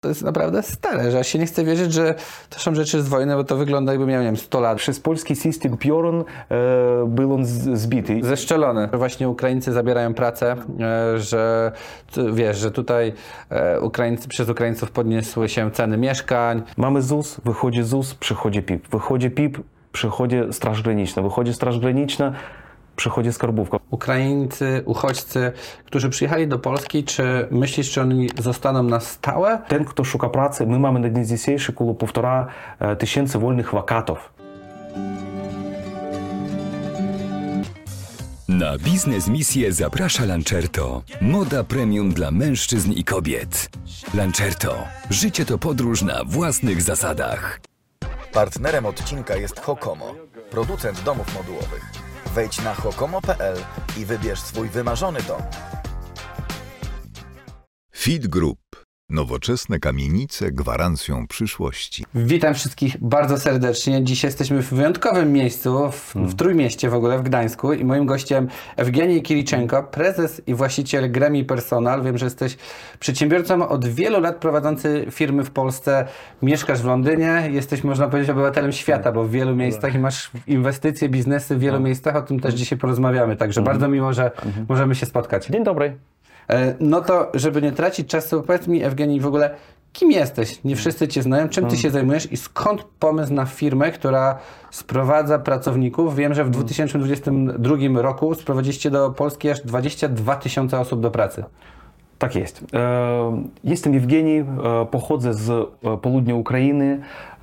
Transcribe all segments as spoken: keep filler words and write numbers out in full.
To jest naprawdę stare, że aż się nie chce wierzyć, że to są rzeczy z wojny, bo to wygląda jakby miał, nie wiem, sto lat. Przez polski system piorun e, był on zbity. Zeszczelony. Właśnie Ukraińcy zabierają pracę, e, że wiesz, że tutaj e, Ukraińcy, przez Ukraińców podniosły się ceny mieszkań. Mamy ZUS, wychodzi ZUS, przychodzi PIP. Wychodzi PIP, przychodzi Straż Graniczna. Wychodzi Straż Graniczna, przychodzi skarbówka. Ukraińcy, uchodźcy, którzy przyjechali do Polski, czy myślisz, czy oni zostaną na stałe? Ten, kto szuka pracy, my mamy na dzień dzisiejszy około półtora tysięcy wolnych wakatów. Na Biznes Misję zaprasza Lancerto. Moda premium dla mężczyzn i kobiet. Lancerto. Życie to podróż na własnych zasadach. Partnerem odcinka jest Hokomo, producent domów modułowych. Wejdź na hokomo kropka p l i wybierz swój wymarzony dom. Fit Group. Nowoczesne kamienice gwarancją przyszłości. Witam wszystkich bardzo serdecznie. Dziś jesteśmy w wyjątkowym miejscu, w, w Trójmieście w ogóle, w Gdańsku, i moim gościem Ewgenij Kiliczenko, prezes i właściciel Gremi Personal. Wiem, że jesteś przedsiębiorcą od wielu lat prowadzący firmy w Polsce. Mieszkasz w Londynie, jesteś, można powiedzieć, obywatelem świata, bo w wielu miejscach i masz inwestycje, biznesy w wielu miejscach. O tym też dzisiaj porozmawiamy, także bardzo miło, że możemy się spotkać. Dzień dobry. No to, żeby nie tracić czasu, powiedz mi, Ewgenij, w ogóle kim jesteś? Nie wszyscy Cię znają. Czym Ty się zajmujesz i skąd pomysł na firmę, która sprowadza pracowników? Wiem, że w dwa tysiące dwudziestym drugim roku sprowadziliście do Polski aż dwadzieścia dwa tysiące osób do pracy. Tak jest. Jestem Ewgenij, pochodzę z południa Ukrainy,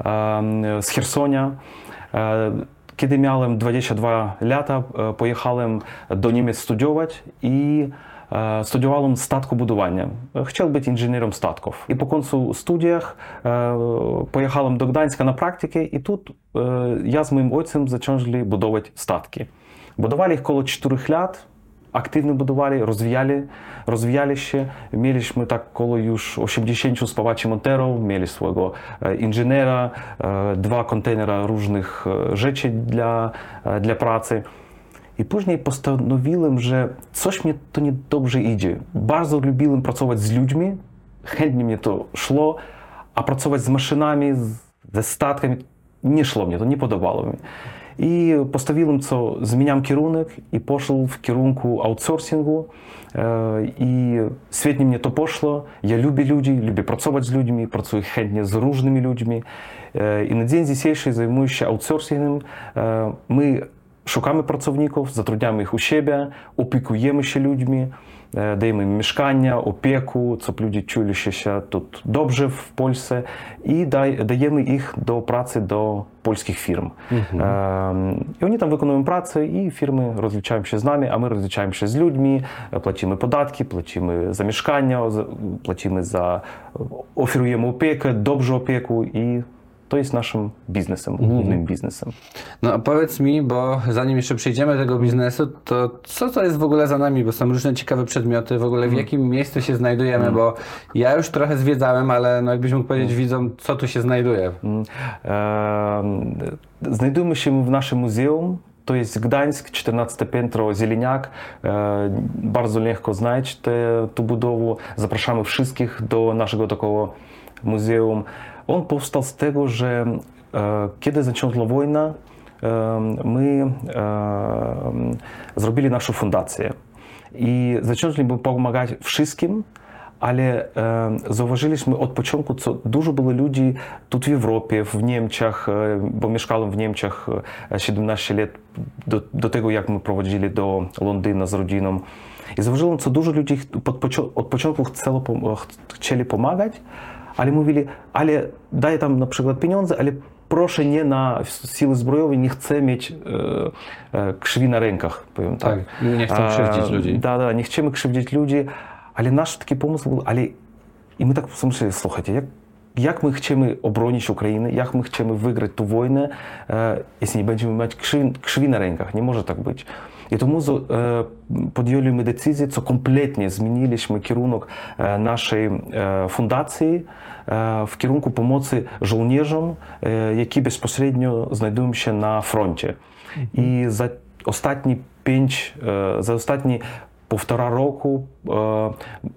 z Chersonia. Kiedy miałem dwadzieścia dwa lata, pojechałem do Niemiec studiować i studiowałem statkobudowanie. Chciał być inżynierem statków. I po końcu studiach pojechałem do Gdańska na praktykę i тут ja z moim ojcem zaczęli budować statki. Budowali ich około czterech lat, aktywnie budowali, rozwijali, rozwijali się. Mieliśmy tak około już osiemdziesięciu spawaczy monterów, mieli swojego inżyniera, dwa kontenera różnych rzeczy dla, dla pracy. I później postanowiłem, że coś mnie to niedobrze idzie. Bardzo lubiłem pracować z ludźmi, chętnie mnie to szło, a pracować z maszynami, ze statkami nie szło mnie, to nie podobało mi. I postawiłem, co zmieniam kierunek i poszedł w kierunku outsourcingu. I świetnie mnie to poszło. Ja lubię ludzi, lubię pracować z ludźmi, pracuję chętnie z różnymi ludźmi. I na dzień dzisiejszy zajmuję się outsourcingiem. My szukamy pracowników, zatrudniamy ich u siebie, opiekujemy się ludźmi, dajemy im mieszkania, opieku, żeby ludzie czuli się tu dobrze w Polsce i daj, dajemy ich do pracy do polskich firm. Mhm. I oni tam wykonują pracę i firmy rozliczają się z nami, a my rozliczamy się z ludźmi, płacimy podatki, płacimy za mieszkania, płacimy za, oferujemy opiekę, dobrze opieku i to jest naszym biznesem, głównym mm. biznesem. No a powiedz mi, bo zanim jeszcze przejdziemy do tego biznesu, to co to jest w ogóle za nami, bo są różne ciekawe przedmioty, w ogóle w jakim miejscu się znajdujemy, mm. bo ja już trochę zwiedzałem, ale no jakbyś mógł powiedzieć widzom, co tu się znajduje. Mm. E, znajdujemy się w naszym muzeum. To jest Gdańsk, czternaste piętro, Zieleniak. E, bardzo lekko znaleźć tę budowę. Zapraszamy wszystkich do naszego takiego muzeum. On powstał z tego, że e, kiedy zaczęła wojna, e, my e, zrobili naszą fundację i zaczęliśmy pomagać wszystkim, ale e, zauważyliśmy od początku, co dużo było ludzi tu w Europie, w Niemczech, e, bo mieszkałem w Niemczech siedemnaście lat do, do tego, jak my prowadzili do Londynu z rodziną. I zauważyłem, co dużo ludzi od początku chcieli, chcieli pomagać, ale mówili, ale daj tam na przykład pieniądze, ale proszę nie na siły zbrojowe, nie chcę mieć e, e, krwi na rękach, powiem tak. Tak, nie chcę krzywdzić ludzi. Da, da, nie chcemy krzywdzić ludzi, ale nasz taki pomysł był, ale i my tak pomyśleli, słuchajcie, jak, jak my chcemy obronić Ukrainę, jak my chcemy wygrać tę wojnę, e, jeśli nie będziemy mieć krwi, krwi na rękach, nie może tak być. I тому e, podjęliśmy decyzję, co kompletnie zmieniliśmy kierunek e, naszej e, fundacji e, w kierunku pomocy żołnierzom, e, які bezpośrednio znajdują się na froncie. I za ostatni pięć, e, za ostatni półtora roku e,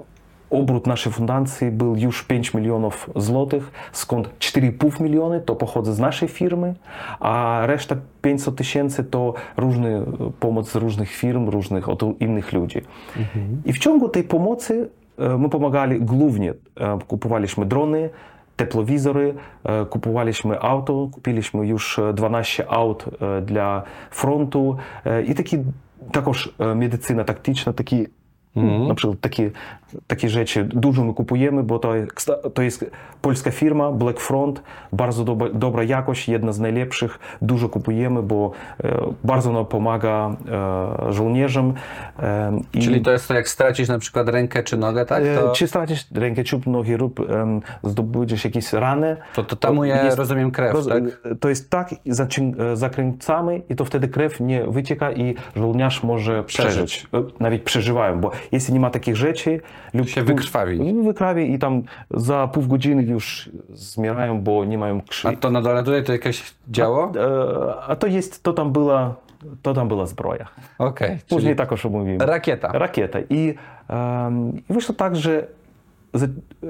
Obrót naszej fundacji był już pięć milionów złotych, skąd cztery i pół miliony to pochodzi z naszej firmy, a reszta pięćset tysięcy to różne pomoc z różnych firm, różnych od innych ludzi. Mhm. I w ciągu tej pomocy my pomagali głównie, kupowaliśmy drony, teplowizоry, kupowaliśmy auto, kupiliśmy już dwanaście aut dla frontu i taki, також medycyna taktyczna, taki Mm-hmm. Na przykład takie, takie rzeczy dużo my kupujemy, bo to jest, to jest polska firma Black Front, bardzo dobra, dobra jakość, jedna z najlepszych, dużo kupujemy, bo e, bardzo ona pomaga e, żołnierzom. E, Czyli i, to jest to, jak stracisz na przykład rękę czy nogę, tak? To... E, czy stracisz rękę, czy nogi, lub e, zdobydziesz jakieś rany. To, to tamuje, jest, rozumiem, krew, roz, tak? To jest tak, zakręcamy i to wtedy krew nie wycieka i żołnierz może przeżyć. przeżyć. Nawet przeżywają, bo jeśli nie ma takich rzeczy, lub się wykrwawi. Wykrwawi i tam za pół godziny już zmierają, bo nie mają krwi. A to na dole tutaj to jakieś działo? A, a to jest, to tam była, to tam była zbroja. Okej. Okay, Później також mówimy. Rakieta. Rakieta. I, um, i wyszło tak, że za,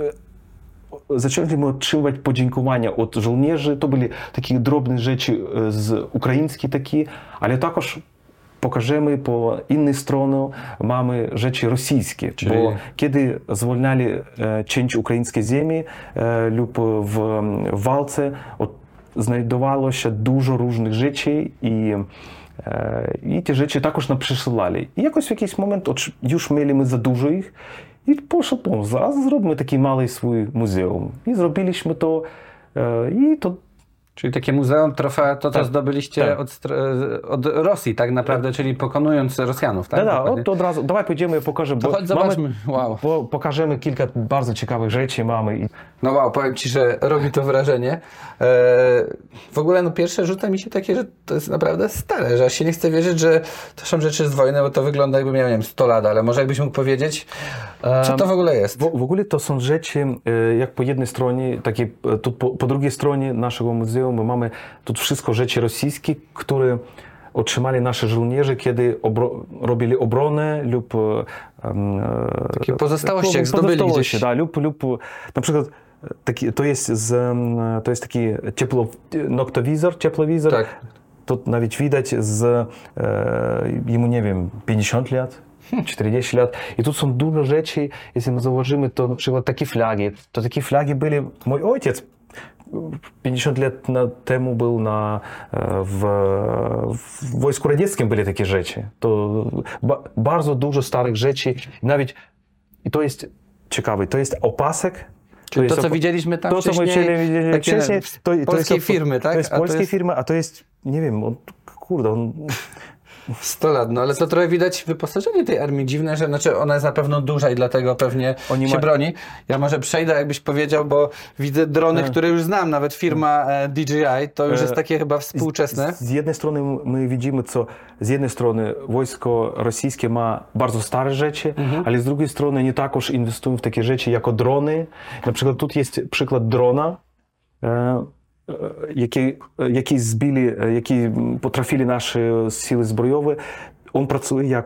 zaczęliśmy otrzymywać podziękowania od żołnierzy. To były takie drobne rzeczy z ukraińskie takie, ale також pokażemy po innej stronie mamy rzeczy rosyjskie, czyli... bo kiedy zwolniali e, część ukraińskiej ziemi e, lub w, w walce od, znajdowało się dużo różnych rzeczy i, e, i te rzeczy також nam przysyłali. I jakoś w jakiś moment od, już mieli my za dużo ich i poszło, no, zaraz zrobimy taki mały swój muzeum. I zrobiliśmy to e, i to Czyli takie muzeum, trofea, to co tak, zdobyliście tak. Od, od Rosji tak naprawdę, tak. Czyli pokonując Rosjanów, tak? Tak, tak, od razu, dawaj pójdziemy i pokażemy, bo chodź, zobaczmy, wow. Bo pokażemy kilka bardzo ciekawych rzeczy mamy. I... No wow, powiem Ci, że robi to wrażenie. Eee, w ogóle no pierwsze rzuca mi się takie, że to jest naprawdę stare, że aż się nie chce wierzyć, że to są rzeczy z wojny, bo to wygląda jakby miał, nie wiem, sto lat, ale może jakbyś mógł powiedzieć, co to w ogóle jest? W, w ogóle to są rzeczy, jak po jednej stronie, takie, tu po, po drugiej stronie naszego muzeum my mamy tu wszystko rzeczy rosyjskie, które otrzymali nasi żołnierze, kiedy obro, robili obronę lub um, takie pozostałości, jak zdobyli gdzieś. Da, lub, lub na przykład taki, to jest z, to jest taki ciepło, noktowizor, ciepłowizor. Tak. To nawet widać z e, jemu, nie wiem, pięćdziesiąt lat. czterdzieści lat. I tu są dużo rzeczy, jeśli my zauważymy, to na przykład takie flagi. To takie flagi byli, mój ojciec pięćdziesiąt lat temu był na, w, w wojsku radzieckim były takie rzeczy. To ba, bardzo dużo starych rzeczy. Nawet, i to jest ciekawe, to jest opasek. Czyli to, to, co op... widzieliśmy tam to, wcześniej, co my widzieli wcześniej, to, to polskiej jest, firmy, tak? To jest a polskiej to jest... firmy, a to jest, nie wiem, on, kurde, on... sto lat, no ale to trochę widać wyposażenie tej armii dziwne, że znaczy ona jest na pewno duża i dlatego pewnie Oni się ma... broni. Ja może przejdę, jakbyś powiedział, bo widzę drony, e... które już znam, nawet firma e, D J I, to już e... jest takie chyba współczesne. Z, z jednej strony my widzimy, co z jednej strony wojsko rosyjskie ma bardzo stare rzeczy, mhm. ale z drugiej strony nie takoż inwestują w takie rzeczy jako drony. Na przykład tu jest przykład drona, e... Які, які збили, які потрапили наші сили збройові, він працює як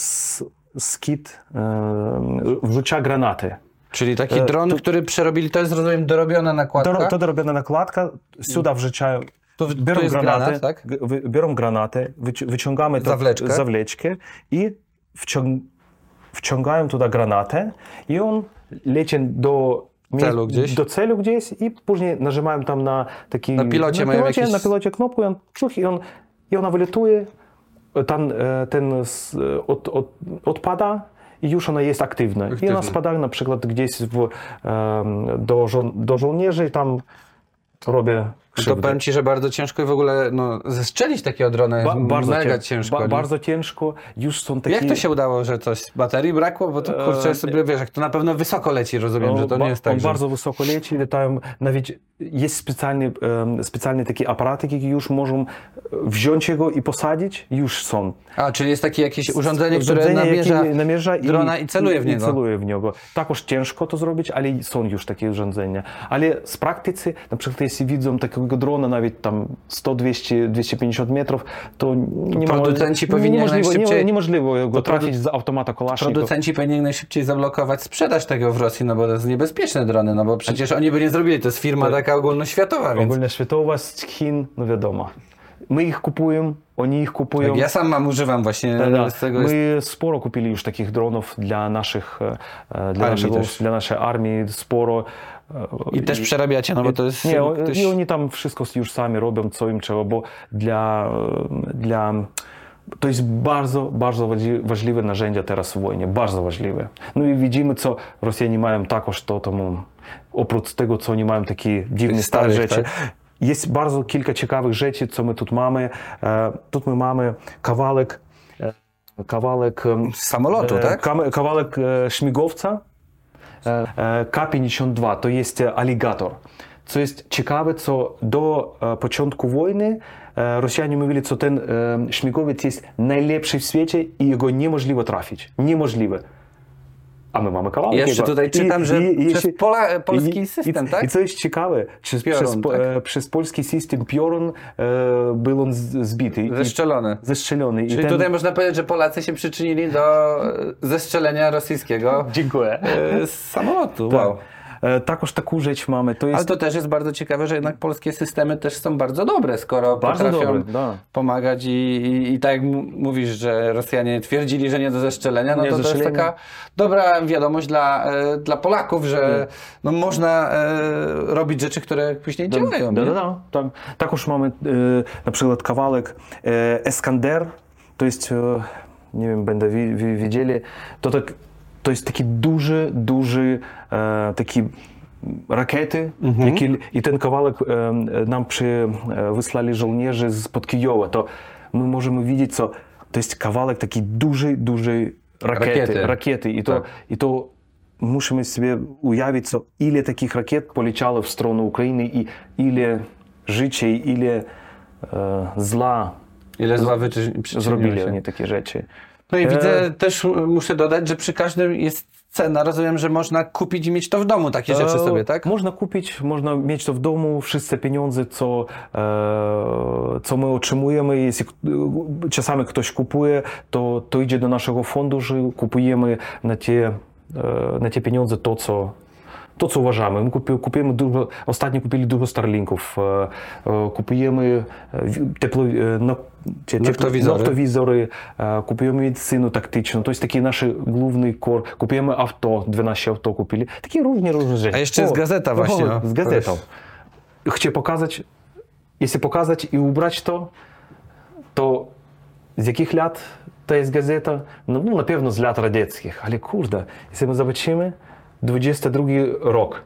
скид wrzucia granaty. Czyli taki dron, to, który przerobili, to jest, rozumiem, dorobiona nakładka? To, to dorobiona nakładka, sюди wrzucają, biorą granaty, granat, tak? biorą granaty, wyciągamy zawleczkę, zawleczkę i wciąg, wciągają tuda granatę i on leci do Celu gdzieś. do celu gdzieś i później nажимаем tam na taki... Na pilocie na mają pilocie, jakieś... na pilocie knopkę i, on, i, on, i ona wylatuje, ten, ten od, od, odpada i już ona jest aktywna. Aktywna. I ona spada na przykład gdzieś w, do, żo do żołnierzy i tam robię krzywdę. To powiem Ci, że bardzo ciężko i w ogóle no, zestrzelić takiego drona jest ba bardzo mega ciężko. Ba bardzo ciężko. Już są takie... Jak to się udało, że coś baterii brakło? Bo to kurczę sobie, wiesz, jak to na pewno wysoko leci, rozumiem, on, że to nie jest tak, on że... bardzo wysoko leci, latają, nawet jest specjalnie, specjalnie takie aparaty, które już możemy wziąć go i posadzić, już są. A, czyli jest takie jakieś urządzenie, które namierza, namierza drona i, i celuje w niego. I celuje w niego. Takoż ciężko to zrobić, ale są już takie urządzenia. Ale z praktycy, na przykład jeśli widzą takiego дрона навіть там сто двісті двісті п'ятдесят метрів, то не producenci powinni неможливо, najszybciej- неможливо його to trafić z automata Kalasznikov. Producenci powinni najszybciej zablokować sprzedaż tego w Rosji, no bo to jest niebezpieczne drony, no bo przecież oni by nie zrobili, to jest firma taka ogólnoświatowa, więc Ogólnoświatowa z Chin, no wiadomo. My ich kupujemy, oni ich kupują. tak, ja sam mam, używam właśnie Tak, tak. z tego. Jest... My sporo kupili już takich dronów dla naszych, e, dla, Armii naszego, też. dla naszej armii, sporo. e, I też przerabiacie, no bo to jest... Nie, o- ktoś... i oni tam wszystko już sami robią, co im trzeba, bo dla, dla to jest bardzo, bardzo ważli- ważliwe narzędzie teraz w wojnie, bardzo ważliwe. No i widzimy, co Rosjanie mają також, to тому, oprócz tego, co oni mają takie dziwne Tych stare starych, rzeczy. tak? Jest bardzo kilka ciekawych rzeczy, co my тут mamy. E, Тут my mamy kawałek, e, kawałek em, Z samolotu, e, tak? kam- kawałek e, śmigłowca e, e, К п'ятдесят два, to jest e, aligator. Co jest ciekawe, co do e, początku wojny e, Rosjanie mówili, co ten e, śmigłowiec jest najlepszy w świecie i jego niemożliwe trafić. Niemożliwe. A my mamy kawałek Jeszcze jego. tutaj czytam, że przez jeśli- Pola, polski i, system, i, tak? I co jest ciekawe, przez, Piorun, przez, po- tak? e, przez polski system Piorun e, był on z- zbity. I- Zestrzelone. Zestrzelony. I Czyli ten- tutaj można powiedzieć, że Polacy się przyczynili do e, zestrzelenia rosyjskiego Dziękuję. e, z samolotu. Tak. Wow. E, Takoż taką rzecz mamy. To jest Ale to też jest bardzo ciekawe, że jednak polskie systemy też są bardzo dobre, skoro Bardzo potrafią dobre, da. pomagać i, i, i tak jak m- mówisz, że Rosjanie twierdzili, że nie do zestrzelenia, no Nie to do to jest zestrzelenia. taka dobra wiadomość dla, e, dla Polaków, że no, można e, robić rzeczy, które później działają. Да, nie? да, да. Так. Також mamy, e, na przykład kawałek e, Eskander, to jest, e, nie wiem, będę wi, wi, widzieli, to, tak, to jest taki duży, duży, e, taki rakiety, які, i ten kawałek e, nam przy, e, wysłali żołnierze spod Kijowa, to my możemy widzieć, co to jest kawałek taki duży, duży rakiety, Rakiety. rakiety. I to, Tak. i to musimy sobie ujawić, co ile takich rakiet poleciało w stronę Ukrainy i ile życia, ile e, zła Ile zła wyczy- przyczyniło zrobili się. oni takie rzeczy. No i E, widzę, też m- muszę dodać, że przy każdym jest cena. Rozumiem, że można kupić i mieć to w domu, takie rzeczy E, sobie, tak? Można kupić, można mieć to w domu, wszyscy pieniądze, co, e, co my otrzymujemy. Jeśli e, czasami ktoś kupuje, to, to idzie do naszego funduszu, kupujemy na te, e, na te pieniądze to, co To, co uważamy. My kupi, kupujemy dużo, ostatnio kupili dużo Starlinków, e, e, kupujemy e, тепло, e, no, cie- Noktowizory. noktowizory, e, kupujemy medycynę taktyczną, to jest taki nasz główny core. Kupujemy auto, dwanaście auto kupili. Takie różne, różne rzeczy. A jeszcze jest gazeta właśnie, O, o. z gazetą. Chcę pokazać, jeśli pokazać i ubrać to, to z jakich lat to jest gazeta? No, no na pewno z lat radzieckich, ale kurde, jeśli my zobaczymy, dwudziesty drugi rok.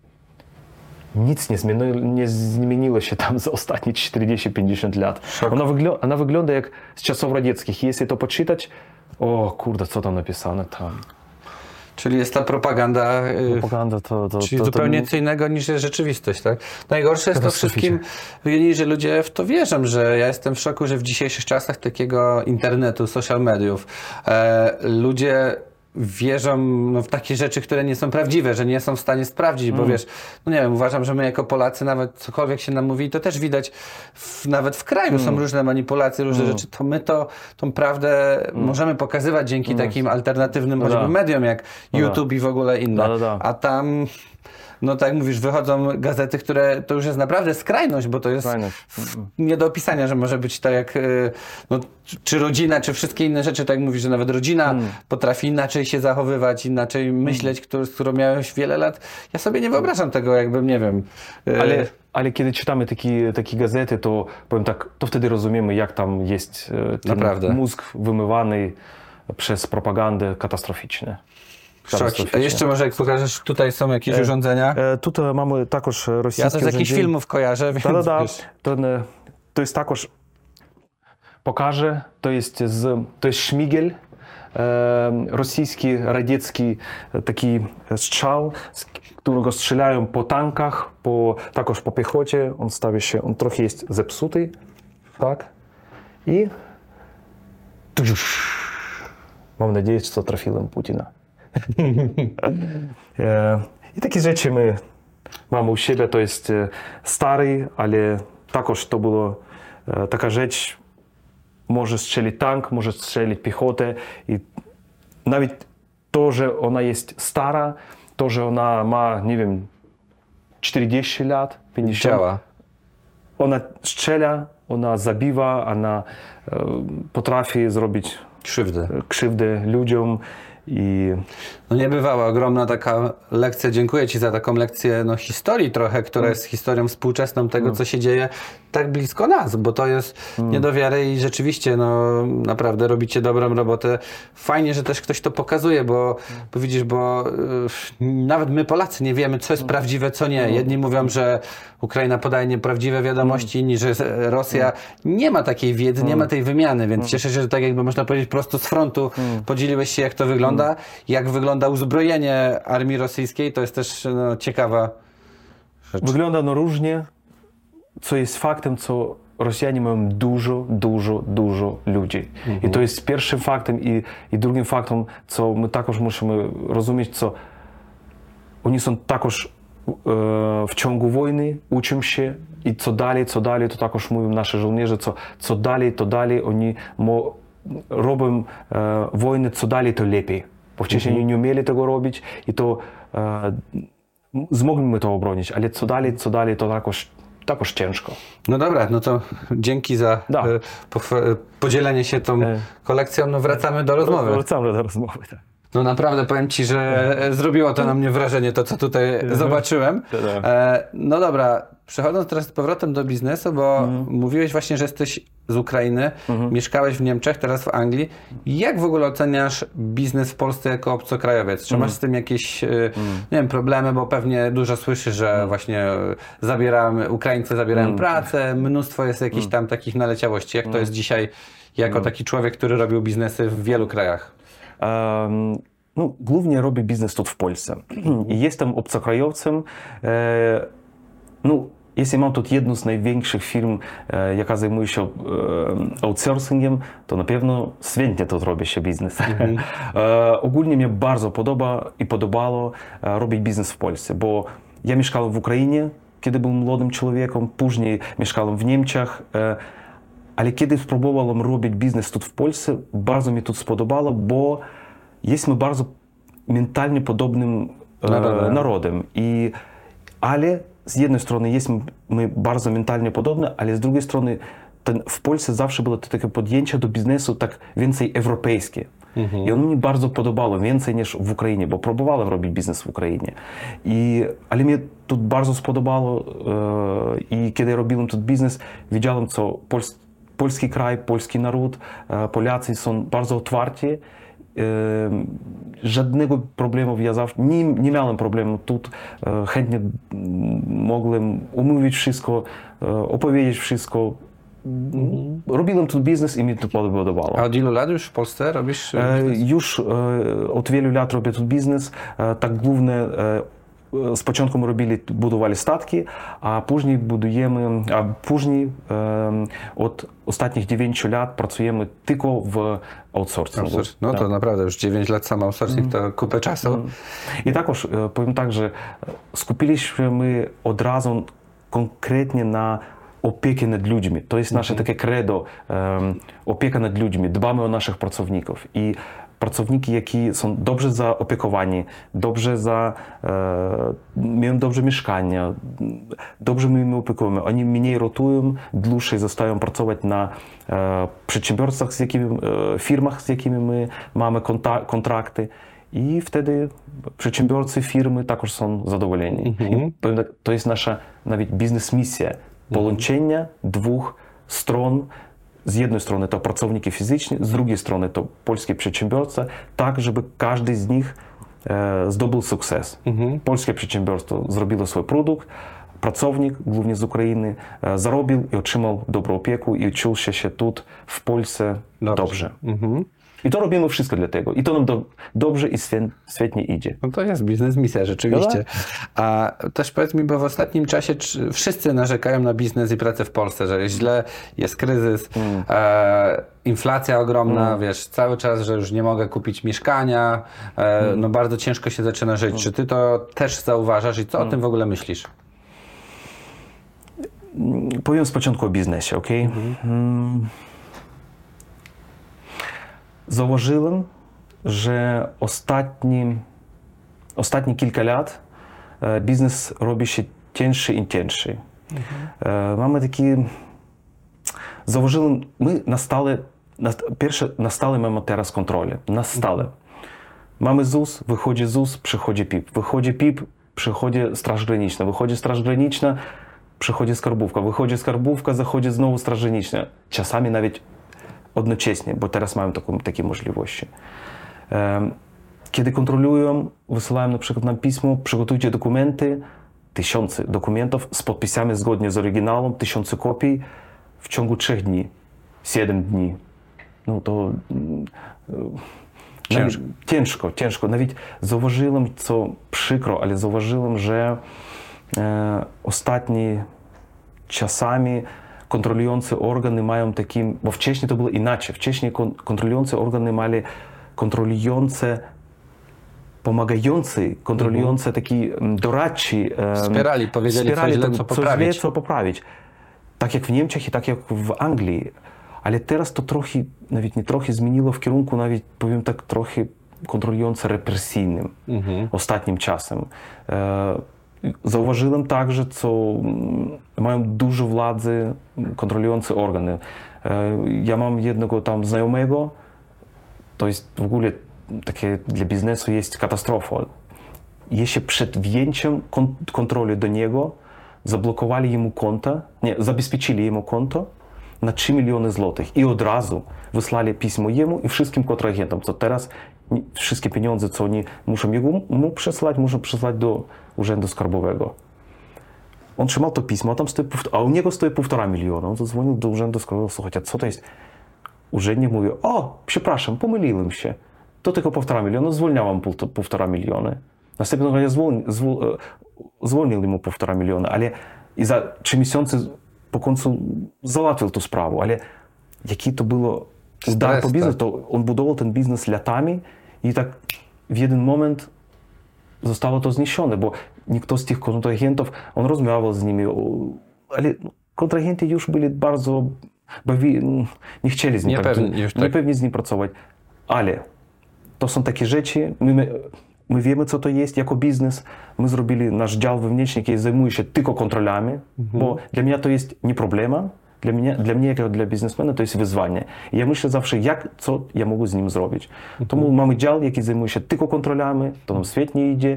Nic nie zmieniło, nie zmieniło się tam za ostatnie czterdzieści pięćdziesiąt lat. Ona, wygl- ona wygląda jak z czasów radzieckich. Jeśli to poczytać, o kurde, co tam napisane tam. Czyli jest ta propaganda, y, Propaganda to... to czyli to, zupełnie to, co innego niż jest rzeczywistość, tak? Najgorsze jest to Katastroficznie. wszystkim, że ludzie w to wierzą, że ja jestem w szoku, że w dzisiejszych czasach takiego internetu, social mediów, e, ludzie wierzą no, w takie rzeczy, które nie są prawdziwe, że nie są w stanie sprawdzić, bo wiesz, no nie wiem, uważam, że my jako Polacy nawet cokolwiek się nam mówi, to też widać w, nawet w kraju są różne manipulacje, różne rzeczy, to my to, tą prawdę możemy pokazywać dzięki takim alternatywnym No choćby da. mediom jak YouTube i w ogóle inne. Da, da, da. A tam, no tak jak mówisz, wychodzą gazety, które to już jest naprawdę skrajność, bo to jest Skrajność. f- nie do opisania, że może być tak jak, y, no, czy- czy rodzina, czy wszystkie inne rzeczy, tak jak mówisz, że nawet rodzina Mm. potrafi inaczej się zachowywać, inaczej myśleć, który, z którą miałeś wiele lat. Ja sobie nie wyobrażam tego, jakbym, nie wiem. y, Ale, ale kiedy czytamy takie, takie gazety, to powiem tak, to wtedy rozumiemy, jak tam jest e, ten Naprawdę. mózg wymywany przez propagandę katastroficzne. Szok. A jeszcze może jak pokażesz, tutaj są jakieś urządzenia. E, Tutaj mamy також rosyjskie Ja to z jakichś urządzenie. filmów kojarzę, więc Да, да, да. wiesz. To, e, to jest також pokażę, to jest, z, to jest szmigiel, e, rosyjski, radziecki e, taki strzał, z którego strzelają po tankach, po, також po piechocie, on stawia się, on trochę jest zepsuty, tak, i mam nadzieję, że trafiłem Putina. e, I takie rzeczy my Mamy u siebie, to jest e, старий, але також то було е, така rzecz, може стрілити танк, може стрілити піхота. І навіть то, що вона є стара, то, що вона має, не wiem, czterdzieści lat, pięćdziesiąt. Działa. Ona strzela, ona zabiwa, ona e, potrafi zrobić Krzywdy. krzywdę ludziom i No niebywała, ogromna taka lekcja. Dziękuję Ci za taką lekcję no, historii trochę, która jest historią współczesną tego, co się dzieje tak blisko nas, bo to jest nie do wiary i rzeczywiście no, naprawdę robicie dobrą robotę. Fajnie, że też ktoś to pokazuje, bo, bo widzisz, bo y, nawet my Polacy nie wiemy, co jest prawdziwe, co nie. Jedni mówią, że Ukraina podaje nieprawdziwe wiadomości, inni, że Rosja nie ma takiej wiedzy, nie ma tej wymiany, więc cieszę się, że tak jakby można powiedzieć prosto z frontu podzieliłeś się, jak to wygląda, jak wygląda uzbrojenie armii rosyjskiej, to jest też no, ciekawa rzecz. wygląda no różnie, co jest faktem, co Rosjanie mają dużo, dużo, dużo ludzi. I to jest pierwszym faktem i, i drugim faktem, co my також musimy rozumieć, co oni są також e, w ciągu wojny, uczą się i co dalej, co dalej, to також mówią nasi żołnierze, co, co dalej, to dalej, oni mo, robią e, wojny, co dalej, to lepiej. Bo wcześniej oni nie umieli tego robić i to e, zmogliśmy to obronić, ale co dalej, co dalej, to також також ciężko. No dobra, no to dzięki za Da. e, pochwa- podzielenie się tą E. kolekcją. No wracamy do rozmowy. Wracamy do rozmowy. Tak. No naprawdę powiem Ci, że e, zrobiło to na mnie wrażenie, to co tutaj zobaczyłem. Tak. E, no dobra, przechodząc teraz z powrotem do biznesu, bo mówiłeś właśnie, że jesteś z Ukrainy, mieszkałeś w Niemczech, teraz w Anglii. Jak w ogóle oceniasz biznes w Polsce jako obcokrajowiec? Czy masz z tym jakieś e, nie wiem, problemy, bo pewnie dużo słyszysz, że właśnie e, zabieramy, Ukraińcy zabierają pracę, mnóstwo jest jakichś tam takich naleciałości. Jak to jest dzisiaj jako taki człowiek, który robił biznesy w wielu krajach? Ем, ну, głównie robię biznes тут w Polsce. I jestem obcokrajowcem. E, no, jeśli mam тут jedną z największych firm, e, jaka zajmuje się e, outsourcingiem, to na pewno świetnie тут robi się biznes. e, ogólnie mnie bardzo podoba i podobało e, robić biznes w Polsce, bo ja mieszkałem w Ukrainie, kiedy byłem młodym człowiekiem, później mieszkałem w Niemczech. E, Ale kiedy spróbowałem robić biznes тут w Polsce, bardzo mi тут spodobało, bo jesteśmy bardzo mentalnie podobnym e, Narodem. narodem. I, ale z jednej strony jesteśmy my bardzo mentalnie podobne, ale z drugiej strony ten, w Polsce zawsze było to takie podjęcie do biznesu tak więcej europejskie. I ono mi bardzo podobało, więcej niż w Ukrainie, bo próbowałem robić biznes w Ukrainie. I, ale mi тут bardzo spodobało e, i kiedy robiłem тут biznes, widziałem, co Pols polski kraj, polski naród, e, Polacy są bardzo otwarci. E, żadnego problemu ja zawsze nie, nie miałem problemu тут. E, chętnie mogłem omówić wszystko, e, opowiedzieć wszystko. Robiłem тут biznes i mi to podobało. A od ilu lat już w Polsce robisz E, biznes? już e, od wielu lat robię тут biznes. E, tak główne e, z początku my robili, budowali statki, a później budujemy, a później e, od ostatnich dziewięciu lat pracujemy tylko w outsourcingu. No to naprawdę już dziewięć lat sam outsourcing to kupę czasu. I також, e, powiem tak, że skupiliśmy my od razu konkretnie na opiekę nad ludźmi. To jest nasze takie credo, um, opieka nad ludźmi. Dbamy o naszych pracowników. I pracowniki, які są dobrze zaopiekowani, dobrze za, e, mają dobrze mieszkania, dobrze my im opiekujemy. Oni mniej rotują, dłużej zostają pracować na e, przedsiębiorstwach, z jakimi, e, firmach, z jakimi my mamy konta- kontrakty. I wtedy przedsiębiorcy, firmy також są zadowoleni. I to jest nasza nawet biznes-misja. Połączenie dwóch stron. Z jednej strony to pracowniki fizyczni, z drugiej strony to polskie przedsiębiorcy, tak żeby każdy z nich e, zdobył sukces. Mhm. Polskie przedsiębiorstwo zrobiło swój produkt, pracownik, głównie z Ukrainy, e, zarobił i otrzymał dobrą opiekę i czuł się, się тут w Polsce dobrze. dobrze. Mhm. I to robimy wszystko dla tego. I to nam do, dobrze i świet, świetnie idzie. No to jest biznes misja, rzeczywiście. A też powiedz mi, bo w ostatnim czasie czy, wszyscy narzekają na biznes i pracę w Polsce, że jest źle, jest kryzys, mm. e, inflacja ogromna, mm. wiesz, cały czas, że już nie mogę kupić mieszkania, e, mm. no bardzo ciężko się zaczyna żyć. Mm. Czy ty to też zauważasz i co mm. o tym w ogóle myślisz? Powiem z początku o biznesie, ok? Mm. Zauważyłem, że ostatni, ostatnie kilka lat biznes robi się cięższy i cięższy. Mhm. Mamy taki... Zauważyłem, my na stałe, na, pierwsze, na stałe mamy teraz kontrolę, na stałe. Mhm. Mamy ZUS, wychodzi ZUS, przychodzi PIP. Wychodzi PIP, przychodzi Straż Graniczna. Wychodzi Straż Graniczna, przychodzi skarbówka. Wychodzi skarbówka, zachodzi znowu Straż Graniczna. Czasami nawet одночасно, bo teraz mamy taką, takie możliwości. Kiedy kontrolują, wysyłają na przykład nam pismo, przygotujcie dokumenty, tysiące dokumentów z podpisami zgodnie z oryginałem, tysiące kopii w ciągu trzech dni, siedem dni. No to ciężko. Nawet, ciężko, ciężko. Nawet zauważyłem, co przykro, ale zauważyłem, że e, ostatni czasami kontrolujące organy mają takim, bo wcześniej to było inaczej. Wcześniej kontrolujące organy mieli kontrolujące, pomagające, kontrolujące taki doradczy. Wspierali, powiedzieli wspierali co źle, to, co poprawić. Co źle, co poprawić. Tak jak w Niemczech i tak jak w Anglii. Ale teraz to trochę, nawet nie trochę zmieniło w kierunku, nawet powiem tak trochę kontrolujące represyjnym mhm. ostatnim czasem. Zauważyłem także, co mają dużo władzy kontrolujące organy. Ja mam jednego tam znajomego, to jest w ogóle takie dla biznesu jest katastrofa. Jeśli przed wzięciem kontroli do niego zablokowali jemu konto, nie, zabezpieczyli jemu konto na trzy miliony złotych i od razu wysłali pismo jemu i wszystkim kontrahentom, co teraz wszystkie pieniądze, co oni muszą mu przesłać, muszą przesłać do Urzędu Skarbowego. On trzymał to pismo, a tam stoi, a u niego stoi półtora miliona. On zadzwonił do Urzędu Skarbowego, słuchajcie, co to jest? Urzędnik mówi, o, przepraszam, pomyliłem się. To tylko półtora miliona, zwolniałem półtora miliona. Następnego dnia zwolni, zwol, zwolnili mu półtora miliona, ale i za trzy miesiące po końcu załatwił tę sprawę, ale jaki to było zdar po biznesu, to on budował ten biznes latami i tak w jeden moment zostało to zniesione, bo nikt z tych kontrahentów, on rozmawiał z nimi, ale kontrahenty już byli bardzo, bawi, nie chcieli z nim, niepewni, tak, niepewni z nim pracować, ale to są takie rzeczy, my, my, my wiemy, co to jest jako biznes, my zrobili nasz dział wewnętrzny, który zajmuje się tylko kontrolami, mhm. bo dla mnie to jest nie problema, Dla mnie, dla mnie, jako dla biznesmena, to jest wyzwanie. I ja myślę zawsze, jak, co ja mogę z nim zrobić. Mhm. Тому mamy dział, jaki zajmuje się tylko kontrolami, to nam świetnie idzie.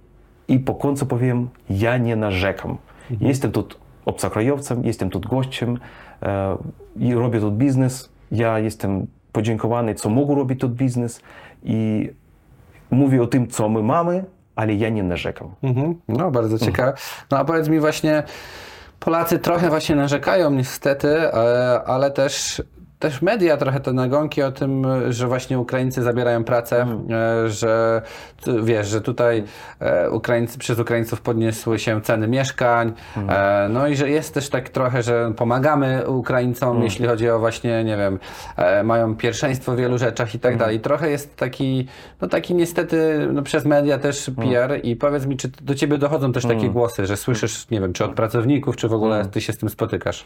I po końcu powiem, ja nie narzekam. Mhm. Jestem tu obcokrajowcem, jestem tu gościem, e, i robię tu biznes. Ja jestem podziękowany, co mogę robić tu biznes. I mówię o tym, co my mamy, ale ja nie narzekam. Mhm. No, bardzo ciekawe. No a powiedz mi właśnie, Polacy trochę właśnie narzekają niestety, ale też, też media trochę te nagonki o tym, że właśnie Ukraińcy zabierają pracę, mm. że wiesz, że tutaj Ukraińcy, przez Ukraińców podniosły się ceny mieszkań, mm. no i że jest też tak trochę, że pomagamy Ukraińcom, mm. jeśli chodzi o właśnie, nie wiem, mają pierwszeństwo w wielu rzeczach i tak mm. dalej. Trochę jest taki, no taki niestety no przez media też P R mm. i powiedz mi, czy do ciebie dochodzą też takie mm. głosy, że słyszysz, nie wiem, czy od pracowników, czy w ogóle ty się z tym spotykasz?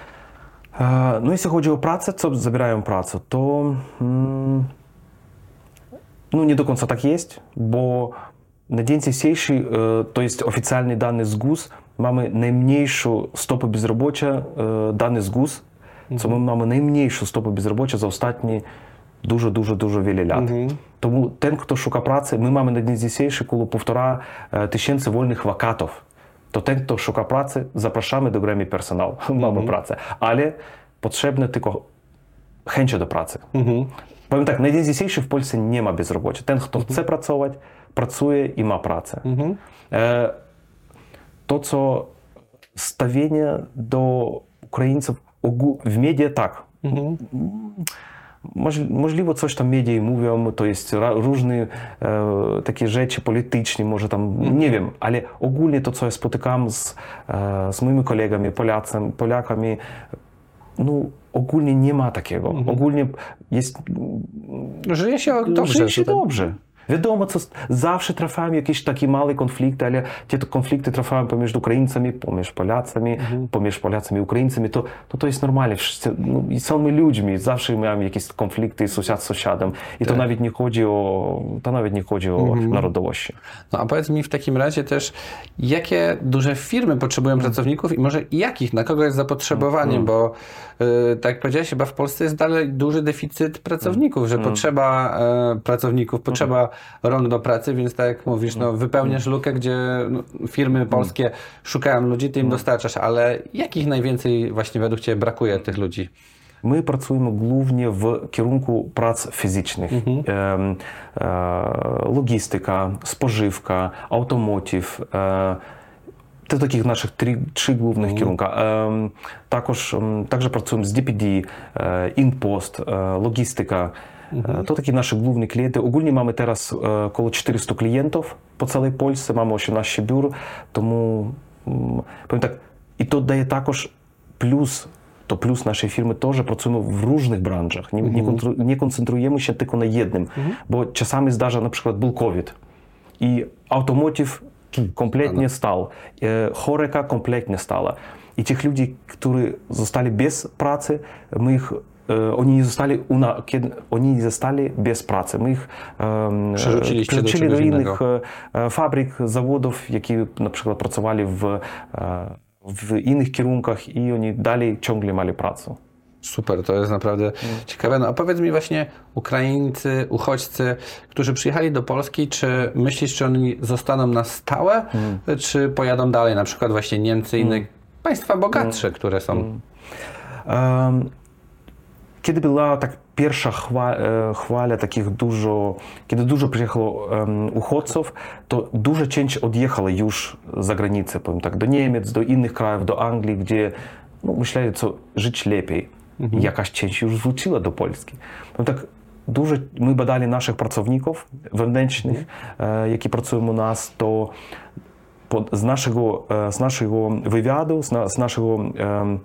No jeśli chodzi o pracę, co zabierają pracę, to mm, no nie do końca tak jest, bo na dzień dzisiejszy, to jest oficjalne dane z G U S, mamy najmniejszą stopę bezrobocia, dane z G U S, co my mamy najmniejszą stopę bezrobocia za ostatnie dużo, dużo, dużo wiele lat. Mm-hmm. Тому ten, kto szuka pracy, my mamy na dzień dzisiejszy około półtora tysięcy wolnych wakatów. To ten, kto szuka pracy, zapraszamy do Grammy personał, mamy mm-hmm. pracę, ale potrzebne tylko chęć do pracy. Mm-hmm. Powiem tak, na dzień dzisiejszy w Polsce nie ma bezrobocia. Ten, kto mm-hmm. chce pracować, pracuje i ma pracę. Mm-hmm. E, to, co stawienie do Ukraińców w media, tak. Mm-hmm. Moż- Можливо, coś tam медіа mówią, to jest ra- różne e, takie rzeczy polityczne, może tam, nie wiem, ale ogólnie to, co ja spotykam z, e, z moimi kolegami, Polacami, Polakami, no ogólnie nie ma takiego. Ogólnie jest... Żyje się dobrze. Żyje się tutaj. dobrze. Wiadomo, co zawsze trafiają jakieś takie małe konflikty, ale te konflikty trafiają pomiędzy Ukraińcami, pomiędzy Polacami, pomiędzy Polacami i Ukraińcami, to, to to jest normalne. Wszyscy, no, i są my ludźmi, zawsze mamy jakieś konflikty sąsiad z sąsiadem. I to nawet nie chodzi o, to nawet nie chodzi o narodowość. No a powiedz mi w takim razie też, jakie duże firmy potrzebują pracowników i może jakich, na kogo jest zapotrzebowanie, bo y, tak jak powiedziałeś, chyba w Polsce jest dalej duży deficyt pracowników, że potrzeba y, pracowników, potrzeba rąk do pracy, więc tak jak mówisz, no, wypełniasz lukę, gdzie no, firmy polskie szukają ludzi, ty im dostarczasz, ale jakich najwięcej właśnie według ciebie brakuje tych ludzi? Ми працюємо głównie w kierunku prac fizycznych. E, e, logistyka, spożywka, automotive. E, to takich naszych trzy, trzy głównych kierunka. E, також, також працюємо з ді пі ді, e, InPost, e, logistyka. E, to takie nasze główne klienty. Ogólnie mamy teraz e, około czterysta klientów po całej Polsce. Mamy osiemnaście biur, тому mm, powiem tak, i to daje також plus. To plus naszej firmy to, że pracujemy w różnych branżach. Nie, nie, kontru, nie koncentrujemy się tylko na jednym, bo czasami zdarza, na przykład był COVID i automotive kompletnie stał, e, choreka kompletnie stała. I tych ludzi, którzy zostali bez pracy, my ich e, oni nie zostali, una, kiedy, oni nie zostali bez pracy. My ich e, przerzucili do, do innych innego. e, fabryk, zawodów, які, na przykład pracowali w e, w innych kierunkach i oni dalej ciągle mieli pracę. Super, to jest naprawdę ciekawe. No a powiedz mi właśnie, Ukraińcy, uchodźcy, którzy przyjechali do Polski, czy myślisz, czy oni zostaną na stałe, mm. czy pojadą dalej, na przykład właśnie Niemcy i inne mm. państwa bogatsze, mm. które są? Mm. Um, kiedy była tak pierwsza chwa, chwala takich dużo, kiedy dużo przyjechało um, uchodźców, to duża część odjechała już za granicę, powiem tak, do Niemiec, do innych krajów, do Anglii, gdzie no, myśleli, co żyć lepiej. Mhm. I jakaś część już wróciła do Polski. Powiem tak, dużo, my badali naszych pracowników wewnętrznych, mhm. e, які pracują u nas, to po, z, naszego, e, z naszego wywiadu, z, na, z naszego e,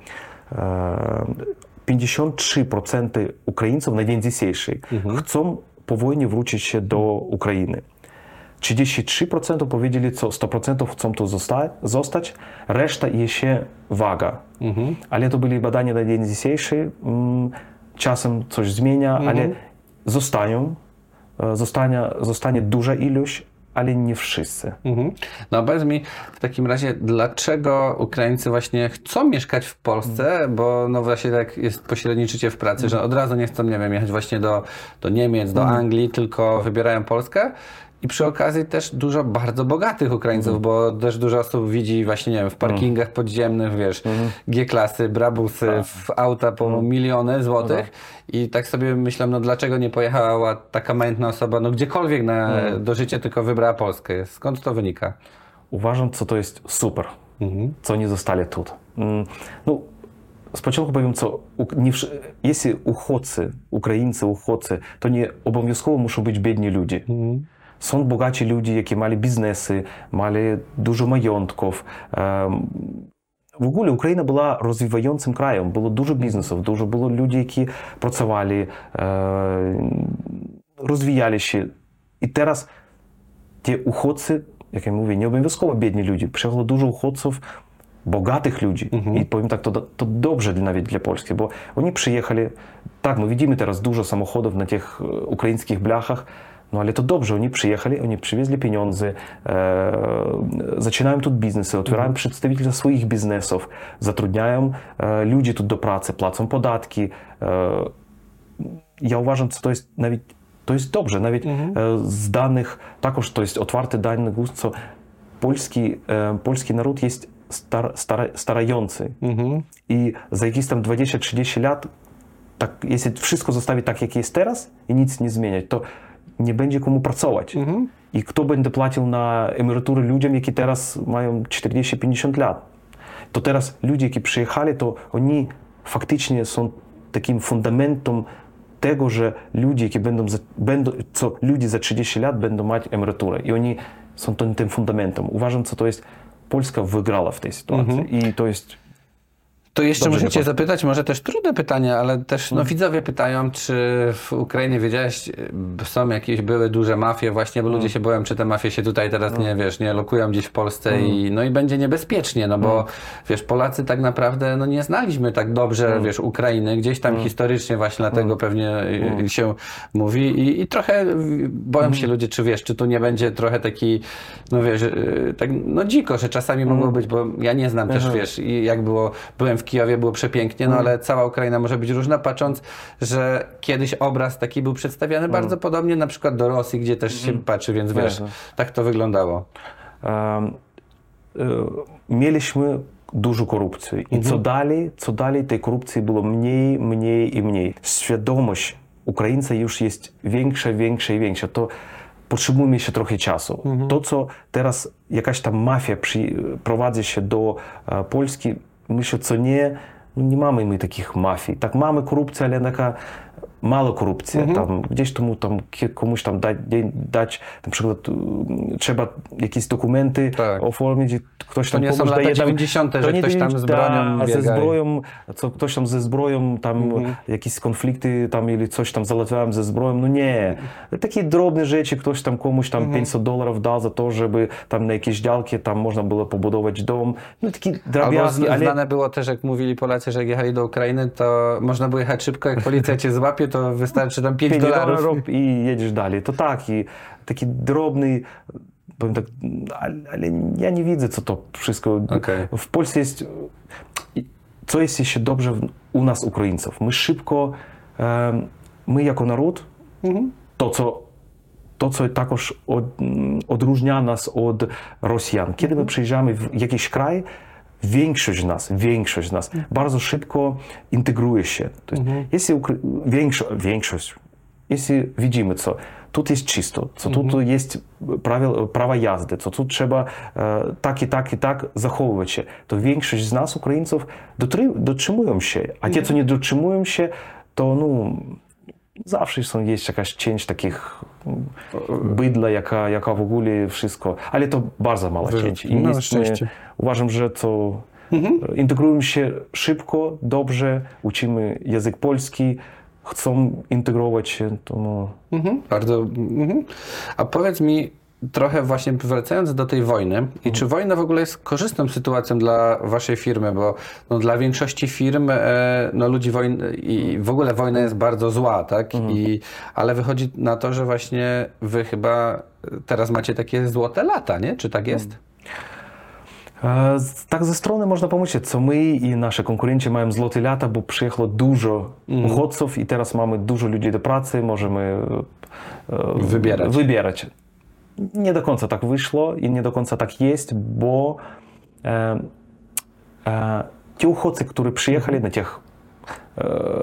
e, pięćdziesiąt trzy procent Ukraińców na dzień dzisiejszy mhm. chcą po wojnie wrócić się do Ukrainy. trzydzieści trzy procent powiedzieli, co sto procent chcą tu zostać, zostać, reszta jeszcze waga. Mhm. Ale to byli badania na dzień dzisiejszy, czasem coś zmienia, mhm. ale zostają, zostanie, zostanie duża ilość, ale nie wszyscy. Mhm. No powiedz mi w takim razie, dlaczego Ukraińcy właśnie chcą mieszkać w Polsce, mhm. bo no właśnie tak jest pośredniczycie w pracy, mhm. że od razu nie chcą, nie wiem, jechać właśnie do, do Niemiec, do mhm. Anglii, tylko wybierają Polskę. I przy okazji też dużo bardzo bogatych Ukraińców, mm. bo też dużo osób widzi właśnie, nie wiem, w parkingach mm. podziemnych, wiesz, mm. G-klasy, brabusy, A. w auta po mm. miliony złotych. Mm. I tak sobie myślę, no dlaczego nie pojechała taka majątna osoba, no gdziekolwiek na, mm. do życia, tylko wybrała Polskę. Skąd to wynika? Uważam, co to jest super, mm. co oni zostali tu. Mm. No, спочатку powiem, co nie, jeśli uchodźcy, Ukraińcy, uchodźcy, to nie obowiązkowo muszą być biedni ludzie. Mm. Są bogaci ludzie, які мали бізнеси, мали дуже majątków. W ogóle Ukraina była rozwijającym krajem, było dużo biznesów, dużo było ludzi, які pracowali, rozwijali się. I teraz ті uchodźcy, jak ja mówię, nie obowiązkowo biedni ludzie, przyjechało dużo uchodźców, bogatych ludzi. Mhm. I powiem tak, to, to dobrze nawet dla Polski, bo oni przyjechali, tak, my widzimy teraz dużo samochodów na tych ukraińskich blachach, no ale to dobrze, oni przyjechali, oni przywieźli pieniądze, e, zaczynają tu biznesy, otwierają mm. przedstawiciele swoich biznesów, zatrudniają e, ludzi tu do pracy, płacą podatki. E, ja uważam, że to jest nawet, to jest dobrze, nawet mm. e, z danych, також to jest otwarty dany gust, co polski, e, polski naród jest star, star, starający mm. i za jakieś tam dwadzieścia trzydzieści lat, tak, jeśli wszystko zostawić tak, jak jest teraz i nic nie zmieniać, to nie będzie komu pracować. Mm-hmm. I kto będzie płacił na emerytury ludziom, які teraz mają czterdzieści pięćdziesiąt lat. To teraz ludzie, які przyjechali, to oni faktycznie są takim fundamentem tego, że ludzie, які będą, za, będą co ludzie za trzydzieści lat będą mieć emeryturę i oni są tym, tym fundamentem. Uważam, co to jest, Polska wygrała w tej sytuacji mm-hmm. i to jest... To jeszcze Dobrze, możecie nie zapytać, może też trudne pytanie, ale też no, widzowie pytają, czy w Ukrainie wiedziałeś, są jakieś, były duże mafie właśnie, bo ludzie się boją, czy te mafie się tutaj teraz nie, wiesz, nie lokują gdzieś w Polsce i no i będzie niebezpiecznie, no bo wiesz, Polacy tak naprawdę no nie znaliśmy tak dobrze, wiesz, Ukrainy, gdzieś tam historycznie właśnie dlatego pewnie się mówi i, i trochę boją się ludzie, czy wiesz, czy tu nie będzie trochę taki, no wiesz, tak no dziko, że czasami mogło być, bo ja nie znam też, wiesz, i jak było, byłem w Kijowie, było przepięknie, no ale cała Ukraina może być różna, patrząc, że kiedyś obraz taki był przedstawiany bardzo podobnie na przykład do Rosji, gdzie też się patrzy, więc wiesz, tak to wyglądało. Um, mieliśmy dużą korupcję i co dalej, co dalej tej korupcji było mniej, mniej i mniej. Świadomość Ukraińca już jest większa, większa i większa. To potrzebujemy jeszcze trochę czasu. To, co teraz jakaś tam mafia przy, prowadzi się do uh, Polski, myślę, co nie, no nie mamy my takich mafii. Tak mamy korupcję, ale taka mała korupcja. Mm-hmm. Tam, gdzieś tomu, tam, komuś tam dać, dać, na przykład trzeba jakieś dokumenty tak. oformić, ktoś tam to nie komuś są daje... lata dziewięćdziesiąte, że ktoś tam z bronią da, biega. ze zbroją, co ktoś tam ze zbroją, tam mm-hmm. jakieś konflikty tam ili coś tam załatwiałem ze zbroją. No nie. Takie drobne rzeczy, ktoś tam komuś tam mm-hmm. pięćset dolarów dał za to, żeby tam na jakieś działki tam można było pobudować dom. No takie drobiazgi, ale... znane ale... było też, jak mówili Polacy, że jak jechali do Ukrainy, to można było jechać szybko, jak policja cię złapie, to wystarczy tam pięć dolarów i jedziesz dalej. To tak, i taki drobny, powiem tak, ale, ale ja nie widzę, co to wszystko. Okay. W Polsce jest, co jest jeszcze dobrze u nas, Ukraińców. My szybko, my jako naród, mhm. to co To, co також od, odróżnia nas od Rosjan. Kiedy my przyjeżdżamy w jakiś kraj, większość z nas, większość z nas bardzo szybko integruje się. To jest, mhm. jeśli ukry... większość, większość, jeśli widzimy, co тут jest czysto, co mhm. tu jest prawo, prawa jazdy, co tu trzeba e, tak i tak i tak zachowywać się, to większość z nas, Ukraińców, dotry, dotrzymują się, a mhm. ci, co nie dotrzymują się, to no, zawsze są, jest jakaś część takich bydla, jaka, jaka w ogóle wszystko, ale to bardzo mała część. I no, jest, my, uważam, że to mhm. integrujemy się szybko, dobrze, uczymy język polski, chcą integrować się, to no... Mhm. Bardzo... Mhm. A powiedz mi, trochę właśnie wracając do tej wojny, mhm. i czy wojna w ogóle jest korzystną sytuacją dla waszej firmy, bo no, dla większości firm e, no, ludzi wojny i w ogóle wojna jest bardzo zła, tak? Mhm. I, ale wychodzi na to, że właśnie wy chyba teraz macie takie złote lata, nie? Czy tak jest? Mhm. Tak ze strony można pomyśleć, co my i nasze konkurenci mają złote lata, bo przyjechało dużo mhm. uchodźców i teraz mamy dużo ludzi do pracy, możemy e, wybierać. wybierać. Nie do końca tak wyszło i nie do końca tak jest, bo e, e, ci uchodźcy, którzy przyjechali na tych e,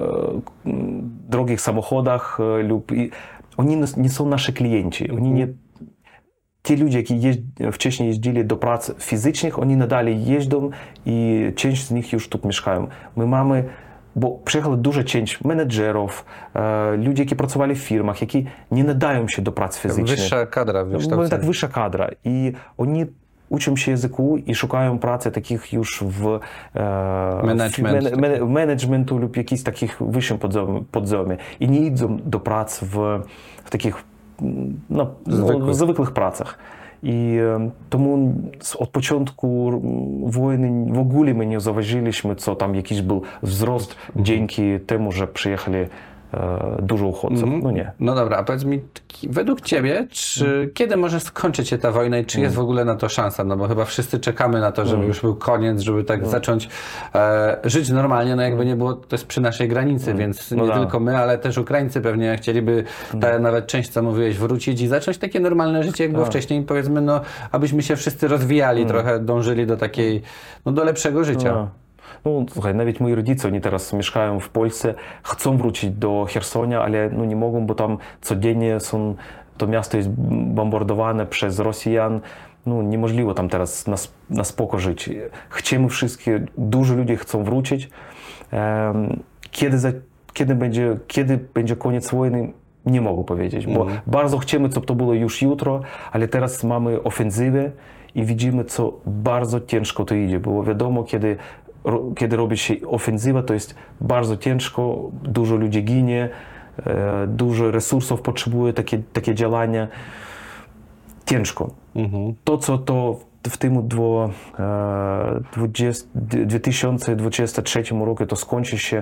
drogich samochodach, e, lub, i, oni nie są nasi klienci. Oni nie, ci ludzie, którzy jeździ, wcześniej jeździli do prac fizycznych, oni nadal jeżdżą i część z nich już tu mieszkają. My mamy, bo przyjechała duża część menedżerów, e, ludzi, którzy pracowali w firmach, którzy nie nadają się do prac fizycznych. Wyższa kadra wykształcenia. Tak, wyższa kadra. I oni uczą się języku i szukają pracy takich już w, e, Management. w man, managementu lub jakichś takich wyższym poziomie. I nie idą do prac w, w takich no, zwykłych. zwykłych pracach. I e, tomu od początku wojny w ogóle my nie zauważyliśmy, co tam jakiś był wzrost mm. dzięki temu, że przyjechali e, dużo uchodźców. Mm. No nie. No dobra, a powiedz mi, według ciebie, czy mm. kiedy może skończyć się ta wojna i czy mm. jest w ogóle na to szansa? No bo chyba wszyscy czekamy na to, żeby mm. już był koniec, żeby tak mm. zacząć e, żyć normalnie, no jakby nie było, to jest przy naszej granicy, mm. więc nie no tylko my, ale też Ukraińcy pewnie chcieliby, mm. ta, nawet część, co mówiłeś, wrócić i zacząć takie normalne życie, jak było a. wcześniej, powiedzmy, no abyśmy się wszyscy rozwijali, mm. trochę dążyli do takiej, no do lepszego życia. A. No, słuchaj, nawet moi rodzice, oni teraz mieszkają w Polsce, chcą wrócić do Chersonia, ale no, nie mogą, bo tam codziennie są, to miasto jest bombardowane przez Rosjan. No, niemożliwe tam teraz na, na spoko żyć. Chcemy wszystkie, dużo ludzi chcą wrócić. Kiedy, za, kiedy będzie, kiedy będzie koniec wojny, nie mogę powiedzieć, bo Mhm. bardzo chcemy, żeby to było już jutro, ale teraz mamy ofensywę i widzimy, co bardzo ciężko to idzie, bo wiadomo, kiedy, kiedy robi się ofensywa, to jest bardzo ciężko, dużo ludzi ginie, e, dużo resursów potrzebuje takie, takie działania. Ciężko. Mhm. To, co to w tym dwo, e, dwie tysiące dwudziestym trzecim roku to skończy się,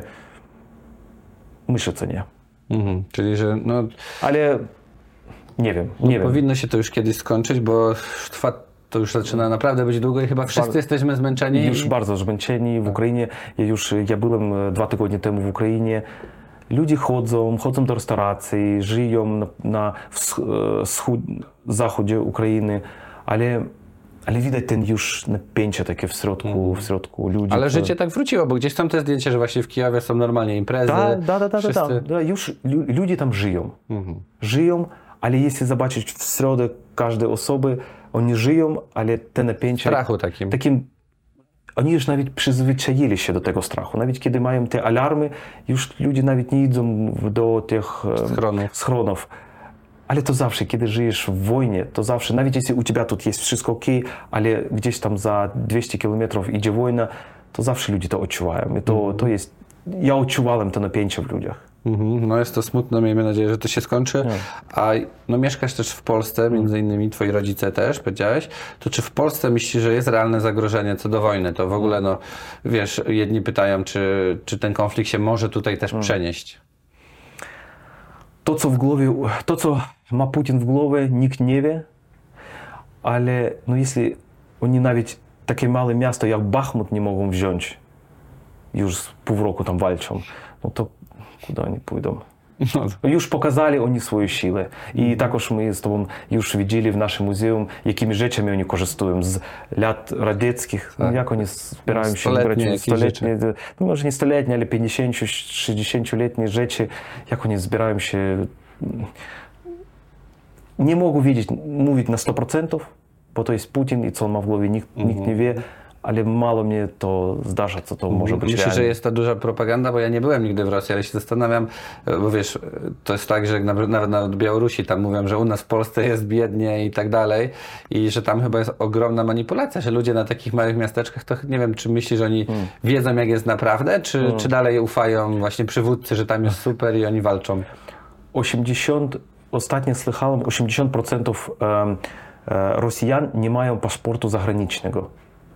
myślę, co nie. Mhm. Czyli, że no, Ale nie wiem, nie wiem. powinno się to już kiedyś skończyć, bo już trwa, to już zaczyna naprawdę być długo i chyba wszyscy Bardzo- jesteśmy zmęczeni. Już i... bardzo zmęczeni w Ukrainie. Ja już, ja byłem dwa tygodnie temu w Ukrainie. Ludzie chodzą, chodzą do restauracji, żyją na, na wsch- wschód, zachodzie Ukrainy, ale, ale widać ten już napięcie takie w środku, w środku ludzi. Ale to- życie tak wróciło, bo gdzieś są te zdjęcia, że właśnie w Kijowie są normalnie imprezy. Tak, da, da, da, da, wszyscy... da. Już lu- ludzie tam żyją. Mhm. Żyją, ale jeśli zobaczyć w środek każdej osoby, oni żyją, ale te napięcie... Strachu takim. takim oni już nawet przyzwyczaili się do tego strachu. Nawet kiedy mają te alarmy, już ludzie nawet nie idą do tych em, Schronów. schronów. Ale to zawsze, kiedy żyjesz w wojnie, to zawsze, nawet jeśli u ciebie тут jest wszystko ok, ale gdzieś tam za dwieście kilometrów idzie wojna, to zawsze ludzie to odczuwają. I to, to jest... Ja odczuwałem to napięcie w ludziach. Mhm. No jest to smutne, miejmy nadzieję, że to się skończy. A no, mieszkasz też w Polsce, między innymi twoi rodzice też, powiedziałeś. To czy w Polsce myślisz, że jest realne zagrożenie co do wojny? To w ogóle, no wiesz, jedni pytają, czy, czy ten konflikt się może tutaj też przenieść? To, co w głowie, to, co ma Putin w głowie, nikt nie wie, ale no, jeśli oni nawet takie małe miasto jak Bachmut nie mogą wziąć, już z pół roku tam walczą, no to kudy oni pójdą? Już pokazali oni swoją siłę. I також ми з тобою już widzieli w naszym muzeum, jakimi rzeczami oni korzystają z lat radzieckich, no, jak oni spierają się Stuletnie brać jakieś stuletnie, no może nie stuletnie, ale pięćdziesięcio sześćdziesięcioletnie rzeczy, jak oni zbierają się. Nie mogę wiedzieć, mówić na sto procentów, bo to jest Putin i co on ma w głowie, nikt, nikt nie wie, ale mało mnie to zdarza, co to może być Myślisz, realne. że jest ta duża propaganda? Bo ja nie byłem nigdy w Rosji, ale się zastanawiam, bo wiesz, to jest tak, że nawet nawet Białorusi tam mówią, że u nas w Polsce jest biednie i tak dalej i że tam chyba jest ogromna manipulacja, że ludzie na takich małych miasteczkach, to nie wiem, czy myślisz, że oni Hmm. wiedzą, jak jest naprawdę, czy, czy dalej ufają właśnie przywódcy, że tam jest super i oni walczą? osiemdziesiąt, ostatnio słyszałem, osiemdziesiąt procent em, e, Rosjan nie mają paszportu zagranicznego.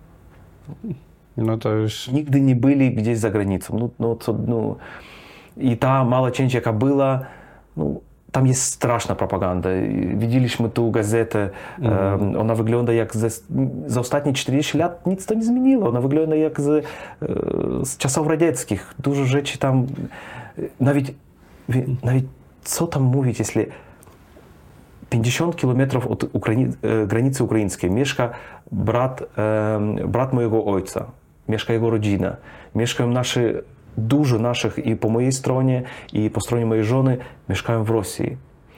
No to już... Nigdy nie byli gdzieś za granicą. No, no, co, no. I ta mała część, jaka była, no, tam jest straszna propaganda. I widzieliśmy tu gazetę, em, ona wygląda jak ze, za ostatnie czterdzieści lat nic to nie zmieniło. Ona wygląda jak z, e, z czasów radzieckich. Dużo rzeczy tam, nawet, nawet co tam mówić, jeśli pięćdziesiąt kilometrów od Ukraini- e, granicy ukraińskiej mieszka brat, e, brat mojego ojca, mieszka jego rodzina, mieszkają nasze, dużo naszych i po mojej stronie, i po stronie mojej żony mieszkają w Rosji.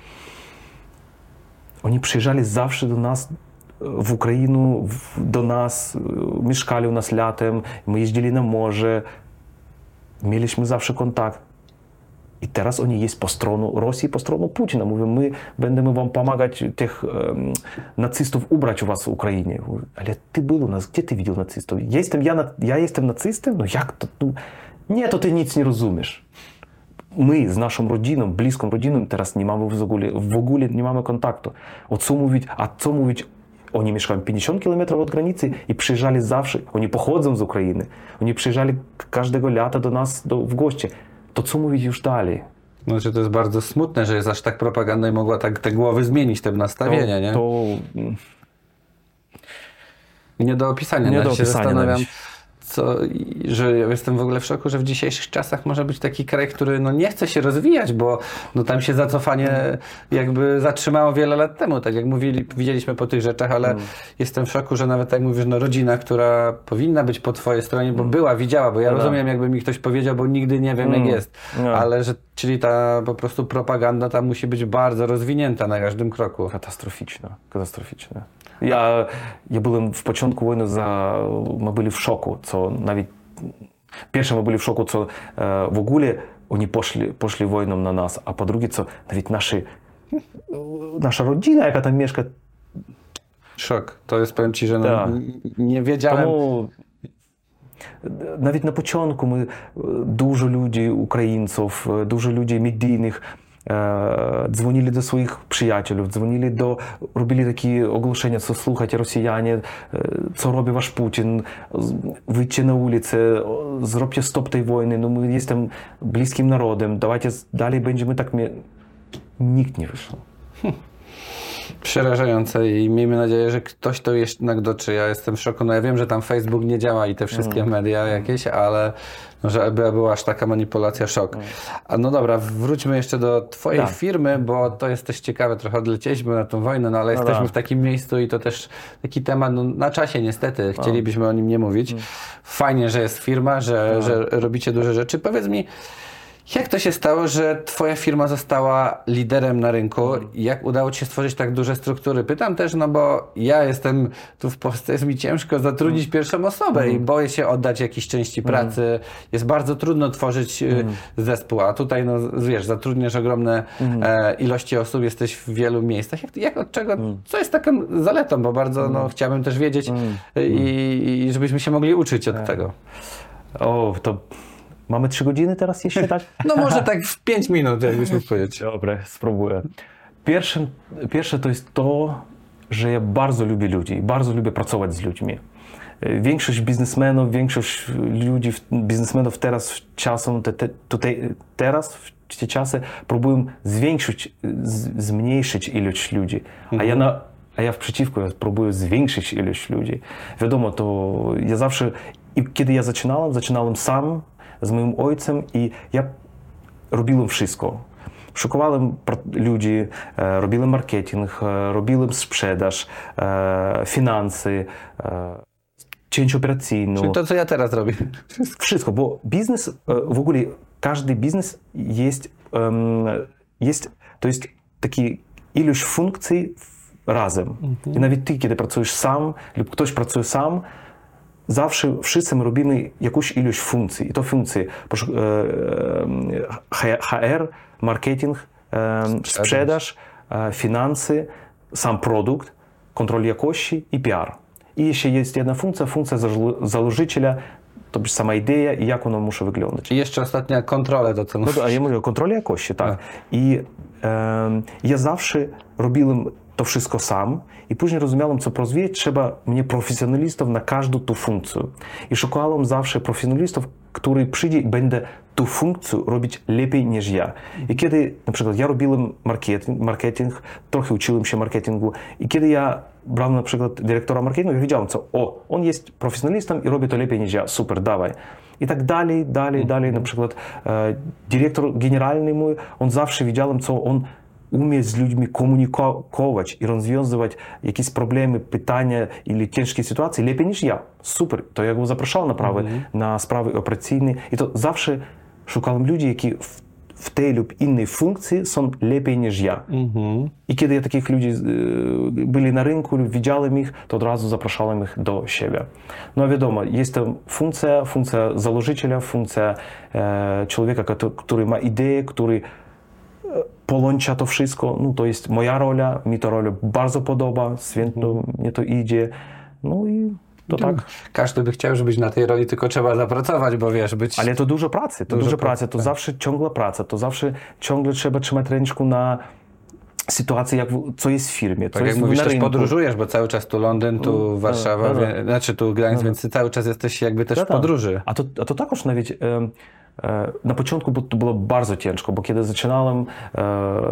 Oni przyjeżdżali zawsze do nas w Ukrainę, w, do nas, e, mieszkali u nas latem, my jeździli na morze, mieliśmy zawsze kontakt. I teraz oni jest po stronie Rosji, po stronie Putina. Mówią, my będziemy wam pomagać tych um, nacystów ubrać u was w Ukrainie. Mówię, ale ty był u nas, gdzie ty widział nacystów? Ja jestem, ja, ja jestem nacystem? No jak to? No, nie, to ty nic nie rozumiesz. My z naszą rodziną, bliską rodziną teraz nie mamy w ogóle, w ogóle nie mamy kontaktu. O co mówić, a co mówić? Oni mieszkają pięćdziesiąt kilometrów od granicy i przyjeżdżali zawsze. Oni pochodzą z Ukrainy. Oni przyjeżdżali każdego lata do nas do, w goście. To co mówić już dalej? Znaczy to jest bardzo smutne, że jest aż tak propaganda i mogła tak te głowy zmienić, te nastawienia, to, nie? To Nie do opisania. Nie Nawet do się opisania zastanawiam, nawet. co, i- że ja jestem w ogóle w szoku, że w dzisiejszych czasach może być taki kraj, który no nie chce się rozwijać, bo no tam się zacofanie jakby zatrzymało wiele lat temu, tak jak mówili, widzieliśmy po tych rzeczach, ale jestem w szoku, że nawet tak mówisz, no rodzina, która powinna być po twojej stronie, bo była, widziała, bo ja No tak. rozumiem, jakby mi ktoś powiedział, bo nigdy nie wiem, jak Mm. jest, No. ale że, czyli ta po prostu propaganda tam musi być bardzo rozwinięta na każdym kroku. Katastroficzne, katastroficzne. Ja, ja byłem w początku wojny, za, my byli w szoku, co nawet, pierwsze my byli w szoku, co e, w ogóle oni poszli, poszli wojną na nas, a po-drugie, co nawet nasi, nasza rodzina, jaka tam mieszka. Szok. To jest, powiem Ci, że no, Tak. nie wiedziałem. Тому навіть на початку ми дуже людей, українців, дуже людей медійних, дзвонили до своїх приятелів, дзвонили до, робили такі оголошення, що слухайте, росіяни, що робить ваш Путін, вийдьте на вулиці, зробте стоп tej wojny, no my jestem bliskim narodem, давайте dalej będziemy tak... Nikt nie wyszedł. Przerażające i miejmy nadzieję, że ktoś to jednak doczy. Ja jestem w szoku. No ja wiem, że tam Facebook nie działa i te wszystkie mm. media jakieś, ale no, żeby była aż taka manipulacja, szok. A no dobra, wróćmy jeszcze do twojej tak. firmy, bo to jest też ciekawe, trochę odlecieliśmy na tą wojnę, no ale no jesteśmy tak. w takim miejscu i to też taki temat no, na czasie niestety, chcielibyśmy o nim nie mówić. Mm. Fajnie, że jest firma, że, no. że robicie duże rzeczy. Powiedz mi, jak to się stało, że twoja firma została liderem na rynku? Jak udało ci się stworzyć tak duże struktury? Pytam też, no bo ja jestem tu w Polsce, jest mi ciężko zatrudnić pierwszą osobę i boję się oddać jakiejś części pracy. Jest bardzo trudno tworzyć zespół, a tutaj, no wiesz, zatrudniasz ogromne e, ilości osób, jesteś w wielu miejscach. Jak, jak od czego, co jest taką zaletą? Bo bardzo no, chciałbym też wiedzieć i, i żebyśmy się mogli uczyć od tego. O, to... Mamy trzy godziny teraz jeszcze, tak? No może tak w pięć minut, jakbyśmy powiedzieć. Dobre, spróbuję. Pierwsze, pierwsze to jest to, że ja bardzo lubię ludzi, bardzo lubię pracować z ludźmi. Większość biznesmenów, większość ludzi, biznesmenów teraz czasem, te, te, tutaj, teraz w te czasy próbują zwiększyć, z, zmniejszyć ilość ludzi, mhm. a ja na A ja w przeciwku, ja próbuję zwiększyć ilość ludzi. Wiadomo, to ja zawsze, i kiedy ja zaczynałem, zaczynałem sam, z moim ojcem i ja robiłem wszystko. Szukałem ludzi, robiłem marketing, robiłem sprzedaż, finanse, część operacyjną. Czyli to, co ja teraz robię. Wszystko, bo biznes, w ogóle każdy biznes jest, jest to jest taki ilość funkcji razem. Mhm. I nawet ty, kiedy pracujesz sam lub ktoś pracuje sam, zawsze wszyscy my robimy jakąś ilość funkcji. I to funkcje H R, marketing, sprzedaż, finanse, sam produkt, kontrol jakości i P R. I jeszcze jest jedna funkcja, funkcja założyciela, to jest sama idea i jak ona musi wyglądać. I jeszcze ostatnia kontrola do tego. No, a ja mówię, kontrola jakości, tak. I e, ja zawsze robiłem to wszystko sam i później rozumiałem, co rozwijać trzeba mnie profesjonalistów na każdą tą funkcję. I szukałem zawsze profesjonalistów, którzy przyjdzie i będę tą funkcję robić lepiej niż ja. I kiedy, na przykład, ja robiłem marketing, marketing, trochę uczyłem się marketingu i kiedy ja brałem na przykład dyrektora marketingu, ja wiedziałem, co, o, on jest profesjonalistą i robi to lepiej niż ja, super, dawaj. I tak dalej, dalej, dalej. Na przykład e, dyrektor generalny mój, on zawsze wiedziałem, co on umie z ludźmi komunikować i rozwiązywać jakieś problemy, pytania или ciężkie sytuacje lepiej niż ja. Super. To ja go zapraszał naprawdę mm-hmm. na sprawy operacyjne i to zawsze szukałem ludzi, які w, w tej lub innej funkcji są lepiej niż ja. Mm-hmm. I kiedy ja takich ludzi byli na rynku lub widziałem ich, to od razu zapraszałem ich do siebie. No wiadomo, jest to funkcja, funkcja założyciela, funkcja e, człowieka, który ma ideę, który połącza to wszystko, no to jest moja rola, mi to rola bardzo podoba, świetnie mnie to idzie, no i to tak. Każdy by chciał, żebyś na tej roli, tylko trzeba zapracować, bo wiesz, być... Ale to dużo pracy, to dużo, dużo pracy, to tak. Zawsze ciągła praca, to zawsze ciągle trzeba trzymać ręczkę na sytuację, jak, co jest w firmie, co tak jest jak mówisz, na też rynku. Podróżujesz, bo cały czas tu Londyn, tu Warszawa, no, no, no. Wie, znaczy tu Gdańsk, no, no. Więc cały czas jesteś jakby też no, w podróży. A to, a to також навіть e, e, na początku to było bardzo ciężko, bo kiedy zaczynałem, e,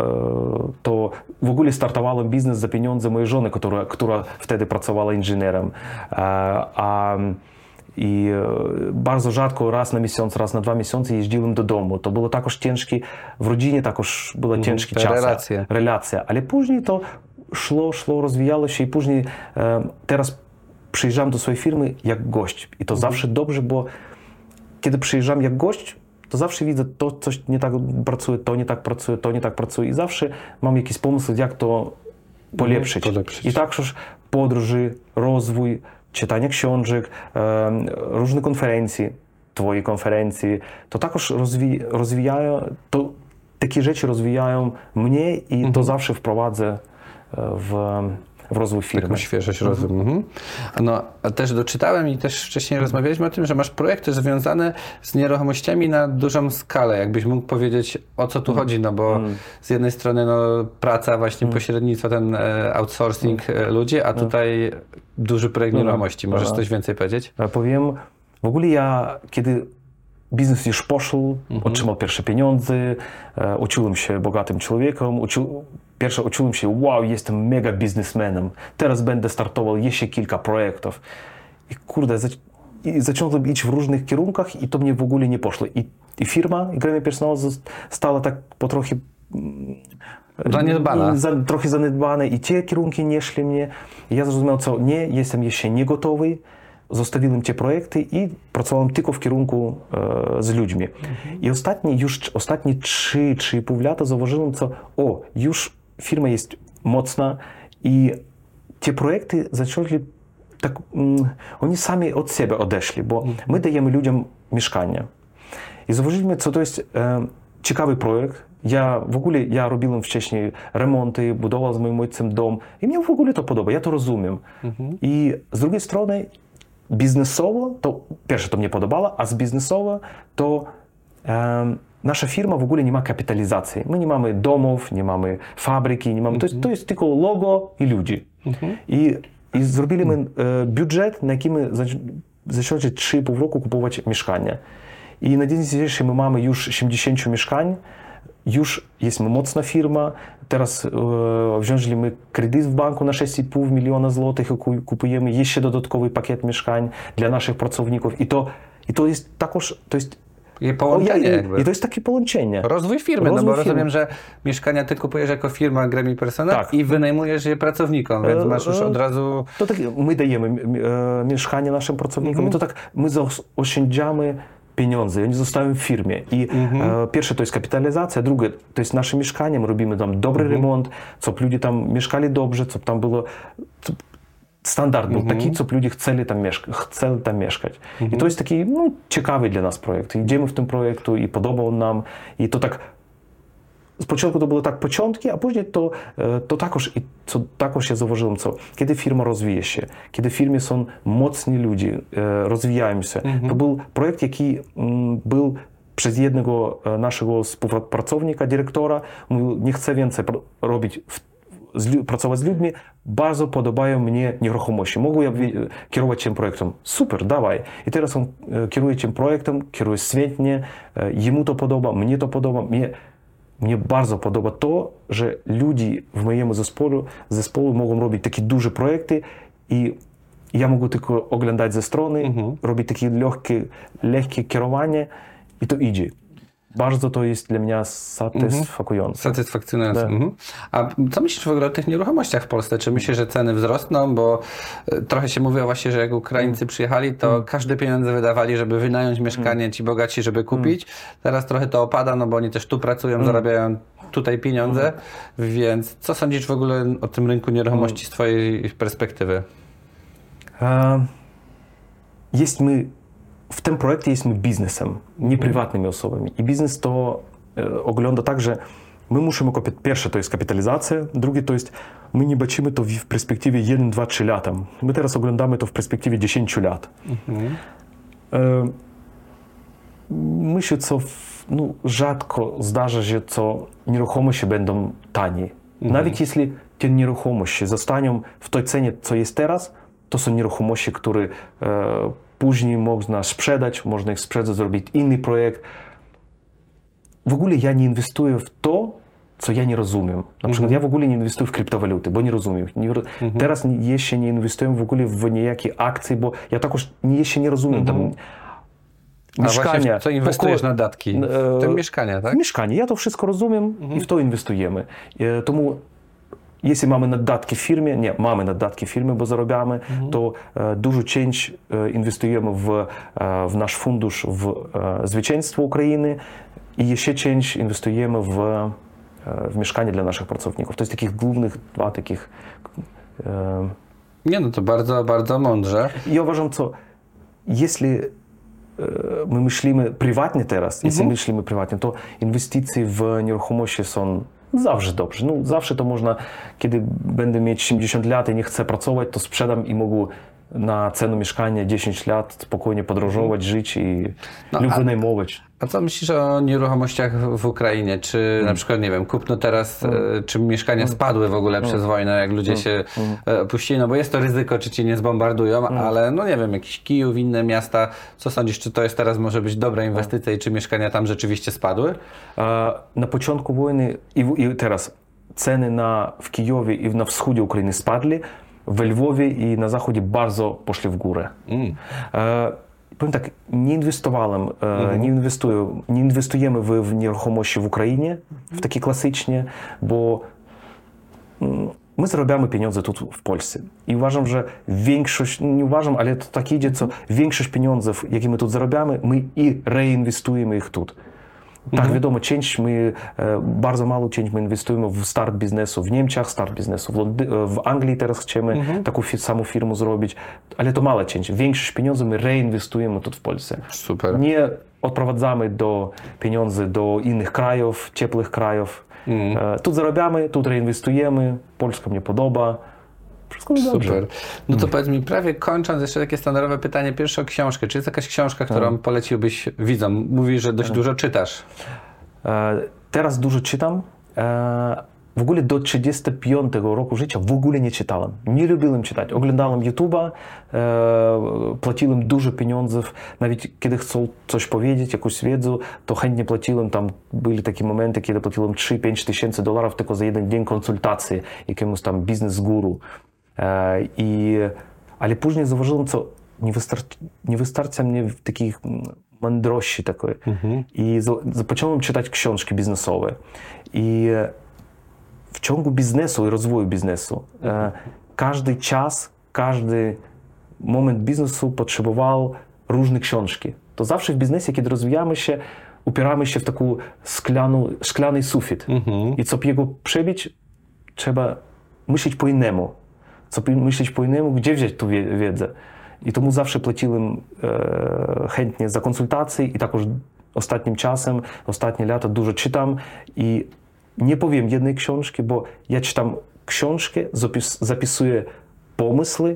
to w ogóle startowałem biznes za pieniądze mojej żony, która, która wtedy pracowała inżynierem. E, a I bardzo rzadko, raz na miesiąc, raz na dwa miesiące jeździłem do domu. To było також ciężkie, w rodzinie також było mm, ciężki czas. Relacja. Relacja. Ale później to szło, szło, rozwijało się i później e, teraz przyjeżdżam do swojej firmy jak gość. I to mm. zawsze dobrze, bo kiedy przyjeżdżam jak gość, to zawsze widzę, to coś nie tak pracuje, to nie tak pracuje, to nie tak pracuje. I zawsze mam jakiś pomysł, jak to polepszyć. Mm, polepszyć. I також podróży, rozwój, czytanie książek, e, różne konferencje. твої конференції, то також розві... розвіяє, то такі речі розвіjają mnie i Mhm. to zawsze wprowadzę w, w rozwój firmy. Taką świeżość, rozum. Mhm. No, a też doczytałem i też wcześniej rozmawialiśmy o tym, że masz projekty związane z nieruchomościami na dużą skalę. Jakbyś mógł powiedzieć, o co tu chodzi, no bo z jednej strony no, praca, właśnie pośrednictwo, ten e, outsourcing e, ludzi, a tutaj duży projekt nieruchomości. Możesz coś więcej powiedzieć? Powiem, w ogóle ja, kiedy biznes już poszedł, Mhm. otrzymał pierwsze pieniądze, e, uczyłem się bogatym człowiekiem, uczył, pierwsze uczyłem się, wow, jestem mega biznesmenem, teraz będę startował jeszcze kilka projektów. I kurde, zac i zacząłem iść w różnych kierunkach i to mnie w ogóle nie poszło. I, i firma, i Grammy Personal stała tak po trochę Zaniedbana. Za, trochę zaniedbane i te kierunki nie szli mnie. I ja zrozumiał, co nie, jestem jeszcze nie gotowy. Zostawiłem te projekty i pracowałem tylko w kierunku e, z ludźmi. Mhm. I ostatnie, już ostatnie trzy, trzy i pół lata zauważyłem, co o, już firma jest mocna i te projekty zaczęli tak, mm, oni sami od siebie odeszli, bo mhm. my dajemy ludziom mieszkania. I zauważyliśmy, co to jest e, ciekawy projekt. Ja w ogóle, ja robiłem wcześniej remonty, budował z moim ojcem dom i mnie w ogóle to podoba, ja to rozumiem. Mhm. I z drugiej strony biznesowo, to pierwsze to mnie podobało, a z biznesowo to e, nasza firma w ogóle nie ma kapitalizacji. My nie mamy domów, nie mamy fabryki, nie mamy, mm-hmm. to, jest, to jest tylko logo i ludzi. Mm-hmm. I, i zrobiliśmy e, budżet, na jakim zaczęli trzy i pół roku kupować mieszkania. I na dzień dzisiejszy my mamy już siedemdziesiąt mieszkań, już jesteśmy mocna firma. Teraz e, wzięliśmy kredyt w banku na sześć i pół miliona złotych i kupujemy jeszcze dodatkowy pakiet mieszkań dla naszych pracowników. I to, i to jest takoż, to jest I połączenie o, ja, jakby. I to jest takie połączenie. Rozwój firmy, Rozwój no bo firmy. rozumiem, że mieszkania ty kupujesz jako firma Grammy Personal tak. i wynajmujesz je pracownikom, więc masz już od razu... To tak, my dajemy e, mieszkanie naszym pracownikom mm-hmm. i to tak, my zaoszczędzamy pieniądze, oni zostają w firmie. I mm-hmm. e, pierwsze to jest kapitalizacja, drugie to jest nasze mieszkanie, my robimy tam dobry mm-hmm. remont, co ludzie tam mieszkali dobrze, co tam było... Co, standard był mm-hmm. taki, co ludzie chcieli tam, mieszka chcieli tam mieszkać. Mm-hmm. I to jest taki no, ciekawy dla nas projekt. Idziemy w tym projektu i podobał nam. I to tak, z początku to było tak początki, a później to, to takoż, i co takoż ja zauważyłem, co kiedy firma rozwija się, kiedy w firmie są mocni ludzie, rozwijają się. Mm-hmm. To był projekt, jaki m, był przez jednego naszego współpracownika, dyrektora, mówił, nie chcę więcej robić w Z, pracować z ludźmi, bardzo podobają mnie nieruchomości. Mogę ja kierować tym projektem? Super, dawaj. I teraz on kieruje tym projektem, kieruje świetnie, jemu to podoba, mnie to podoba. Mnie, mnie bardzo podoba to, że ludzie w moim zespole, zespole mogą robić takie duże projekty i ja mogę tylko oglądać ze strony, mhm. robić takie lekkie, lekkie kierowanie i to idzie. Bardzo to jest dla mnie satysfakujące. Satysfakcjonujące. Tak. Mhm. A co myślisz w ogóle o tych nieruchomościach w Polsce? Czy myślisz, że ceny wzrosną? Bo trochę się mówi właśnie, że jak Ukraińcy przyjechali, to mm. każde pieniądze wydawali, żeby wynająć mieszkanie, ci bogaci, żeby kupić. Teraz trochę to opada, no bo oni też tu pracują, mm. zarabiają tutaj pieniądze. Mm. Więc co sądzisz w ogóle o tym rynku nieruchomości z twojej perspektywy? Uh, jest my w tym projekcie jesteśmy biznesem, nie prywatnymi osobami. I biznes to e, ogląda tak, że my musimy, pierwsze to jest kapitalizacja, drugie to jest, my nie bacimy to w, w perspektywie jeden, dwa, trzy lata. My teraz oglądamy to w perspektywie dziesięć lat. Mhm. E, myślę, co w, no, rzadko zdarza się, co nieruchomości będą tanie. Mhm. Nawet jeśli te nieruchomości zostaną w tej cenie, co jest teraz, to są nieruchomości, które e, później można sprzedać, można ich sprzedać, zrobić inny projekt. W ogóle ja nie inwestuję w to, co ja nie rozumiem. Na przykład mm-hmm. ja w ogóle nie inwestuję w kryptowaluty, bo nie rozumiem. Nie, mm-hmm. Teraz jeszcze nie inwestuję w ogóle w niejakie akcje, bo ja takoż jeszcze nie rozumiem. Mm-hmm. Tam mieszkania. A co inwestujesz na datki? W tym mieszkania, tak? W mieszkanie. Ja to wszystko rozumiem mm-hmm. i w to inwestujemy. E, tomu jeśli mamy naddatki w firmie, nie, mamy naddatki w firmie, bo zarabiamy, mhm. to e, dużo część e, inwestujemy w, e, w nasz fundusz, w e, zwycięstwo Ukrainy i jeszcze część inwestujemy w, e, w mieszkanie dla naszych pracowników. To jest takich głównych dwa takich... E, nie, no to bardzo, bardzo mądrze. Ja uważam, co jeśli my myślimy prywatnie teraz, jeśli myślimy prywatnie, to inwestycje w nieruchomości są zawsze dobrze. No, zawsze to można, kiedy będę mieć siedemdziesiąt lat i nie chcę pracować, to sprzedam i mogę na cenę mieszkania dziesięć lat spokojnie podróżować, żyć i No, lub a- wynajmować. A co myślisz o nieruchomościach w Ukrainie? Czy na przykład, nie wiem, kupno teraz, e, czy mieszkania spadły w ogóle przez wojnę, jak ludzie się e, opuścili? No bo jest to ryzyko, czy ci nie zbombardują, ale no nie wiem, jakiś Kijów, inne miasta. Co sądzisz, czy to jest teraz może być dobra inwestycja i czy mieszkania tam rzeczywiście spadły? E, Na początku wojny i, w- i teraz ceny na, w Kijowie i na wschodzie Ukrainy spadły, w Lwowie i na zachodzie bardzo poszli w górę. E, Powiem tak, nie inwestowałem, e, nie, inwestuję, nie inwestujemy w, w nieruchomości w Україні, w takie klasycznie, bo mm, my zarabiamy pieniądze тут w Polsce. I uważam, że większość, nie uważam, ale to tak idzie, co większość pieniędzy, jakie my тут zarabiamy, my i reinwestujemy ich тут. Tak, wiadomo, część my, e, bardzo mało część my inwestujemy w start biznesu w Niemczech, start biznesu w, Londy- w Anglii teraz chcemy taką fi- samą firmę zrobić, ale to mała część. Większość pieniędzy my reinwestujemy тут w Polsce. Super. Nie odprowadzamy do pieniędzy do innych krajów, ciepłych krajów. E, Тут zarabiamy, тут reinwestujemy, Polska mnie podoba. Wszystko jest dobrze. Super. No to powiedz mi, prawie kończąc, jeszcze takie standardowe pytanie, pierwsze o książkę. Czy jest jakaś książka, którą poleciłbyś widzom? Mówisz, że dość dużo czytasz. E, Teraz dużo czytam. E, W ogóle do trzydziestego piątego roku życia w ogóle nie czytałem. Nie lubiłem czytać. Oglądałem YouTube'a, e, płaciłem dużo pieniędzy. Nawet kiedy chcę coś powiedzieć, jakąś wiedzę, to chętnie płaciłem. Tam byli takie momenty, kiedy płaciłem trzy pięć tysięcy dolarów tylko za jeden dzień konsultacji jakiemuś tam biznes-guru. E, i, ale później zauważyłem, co nie, wystarczy, nie wystarcza mnie takich mądrości takiej. I za, zacząłem czytać książki biznesowe. I w ciągu biznesu i rozwoju biznesu e, każdy czas, każdy moment biznesu potrzebował różne książki. To zawsze w biznesie, kiedy rozwijamy się, upieramy się w taką szklaną, szklany sufit. I co jego przebić, trzeba myśleć po innemu. Co myśleć po innemu, gdzie wziąć tą wie- wiedzę. I tomu zawsze płaciłem e, chętnie za konsultacje i також ostatnim czasem, ostatnie lata dużo czytam i nie powiem jednej książki, bo ja czytam książkę, zapis, zapisuję pomysły,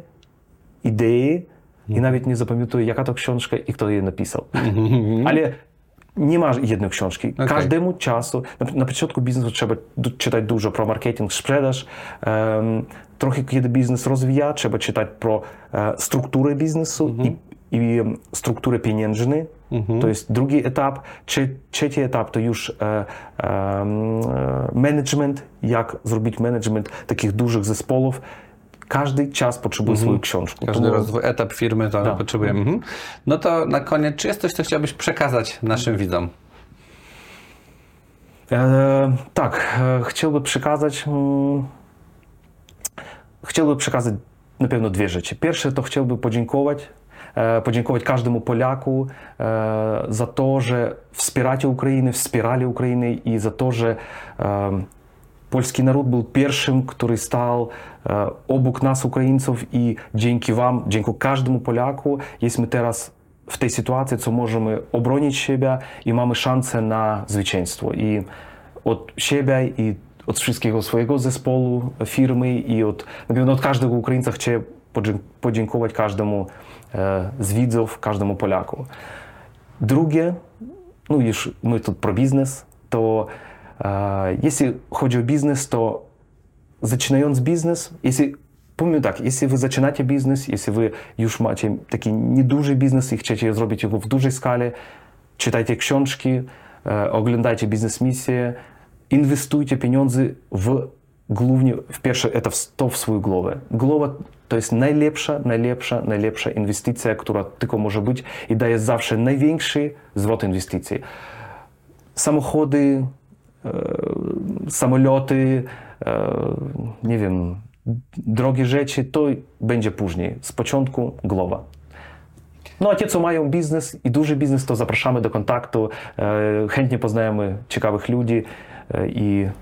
idei i nawet nie zapamiętuję, jaka to książka i kto jej napisał. Ale nie ma jednej książki. Okay. Każdemu czasu, na, na początku biznesu trzeba du- czytać dużo pro marketing, sprzedaż. Um, trochę kiedy biznes rozwija, trzeba czytać pro e, strukturę biznesu i, i um, strukturę pieniężną. To jest drugi etap. Trze- trzeci etap to już e, e, e, management, jak zrobić management takich dużych zespołów. Każdy czas potrzebuje swoją książkę. Każdy To- rozwój, etap firmy to Tak. potrzebujemy. Mhm. No to na koniec, czy jest coś, co chciałbyś przekazać naszym widzom? E, tak, e, chciałbym przekazać mm, chciałbym przekazać na pewno dwie rzeczy. Pierwsze to chciałbym podziękować e, podziękować każdemu Polaku e, za to, że wspieracie Ukrainę, wspierali Ukrainę i za to, że e, polski naród był pierwszym, który stał e, obok nas, Ukraińców i dzięki wam, dzięki każdemu Polaku jesteśmy teraz w tej sytuacji, co możemy obronić siebie i mamy szansę na zwycięstwo. I od siebie i od wszystkiego swojego zespołu, firmy i od, na pewno od każdego Ukraińca chcę podzie- podziękować każdemu e, z widzów, każdemu Polaku. Drugie, no już my tu pro biznes, to e, jeśli chodzi o biznes, to zaczynając biznes, jeśli powiem tak, jeśli wy zaczynacie biznes, jeśli wy już macie taki nieduży biznes i chcecie zrobić go w dużej skali, czytajcie książki, e, oglądajcie biznes misje, inwestujcie pieniądze w głównie, w pierwszy etap to w swoją głowę. Głowa to jest najlepsza, najlepsza, najlepsza inwestycja, która tylko może być i daje zawsze największy zwrot inwestycji. Samochody, e, samoloty, e, nie wiem, drogie rzeczy, to będzie później. Z początku głowa. No a ci, co mają biznes i duży biznes, to zapraszamy do kontaktu. E, chętnie poznajemy ciekawych ludzi e, i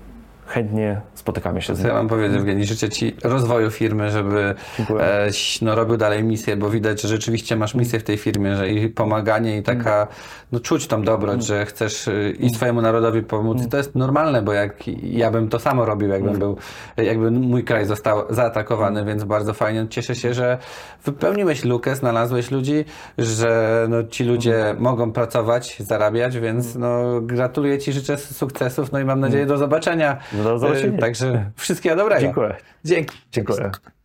chętnie spotykamy się z Co ja nim. mam powiedzieć, Evgenii, życzę Ci rozwoju firmy, żeby Dziękuję. e, no, robił dalej misję, bo widać, że rzeczywiście masz misję w tej firmie, że i pomaganie i taka, no czuć tą dobroć, że chcesz e, i swojemu narodowi pomóc. I to jest normalne, bo jak ja bym to samo robił, jakbym był, jakby mój kraj został zaatakowany, więc bardzo fajnie. Cieszę się, że wypełniłeś lukę, znalazłeś ludzi, że no, ci ludzie mogą pracować, zarabiać, więc no, gratuluję Ci, życzę sukcesów, no i mam nadzieję do zobaczenia. Do zobaczenia. E, Także wszystkiego dobrego. Dziękuję. Dzięki. Dziękuję.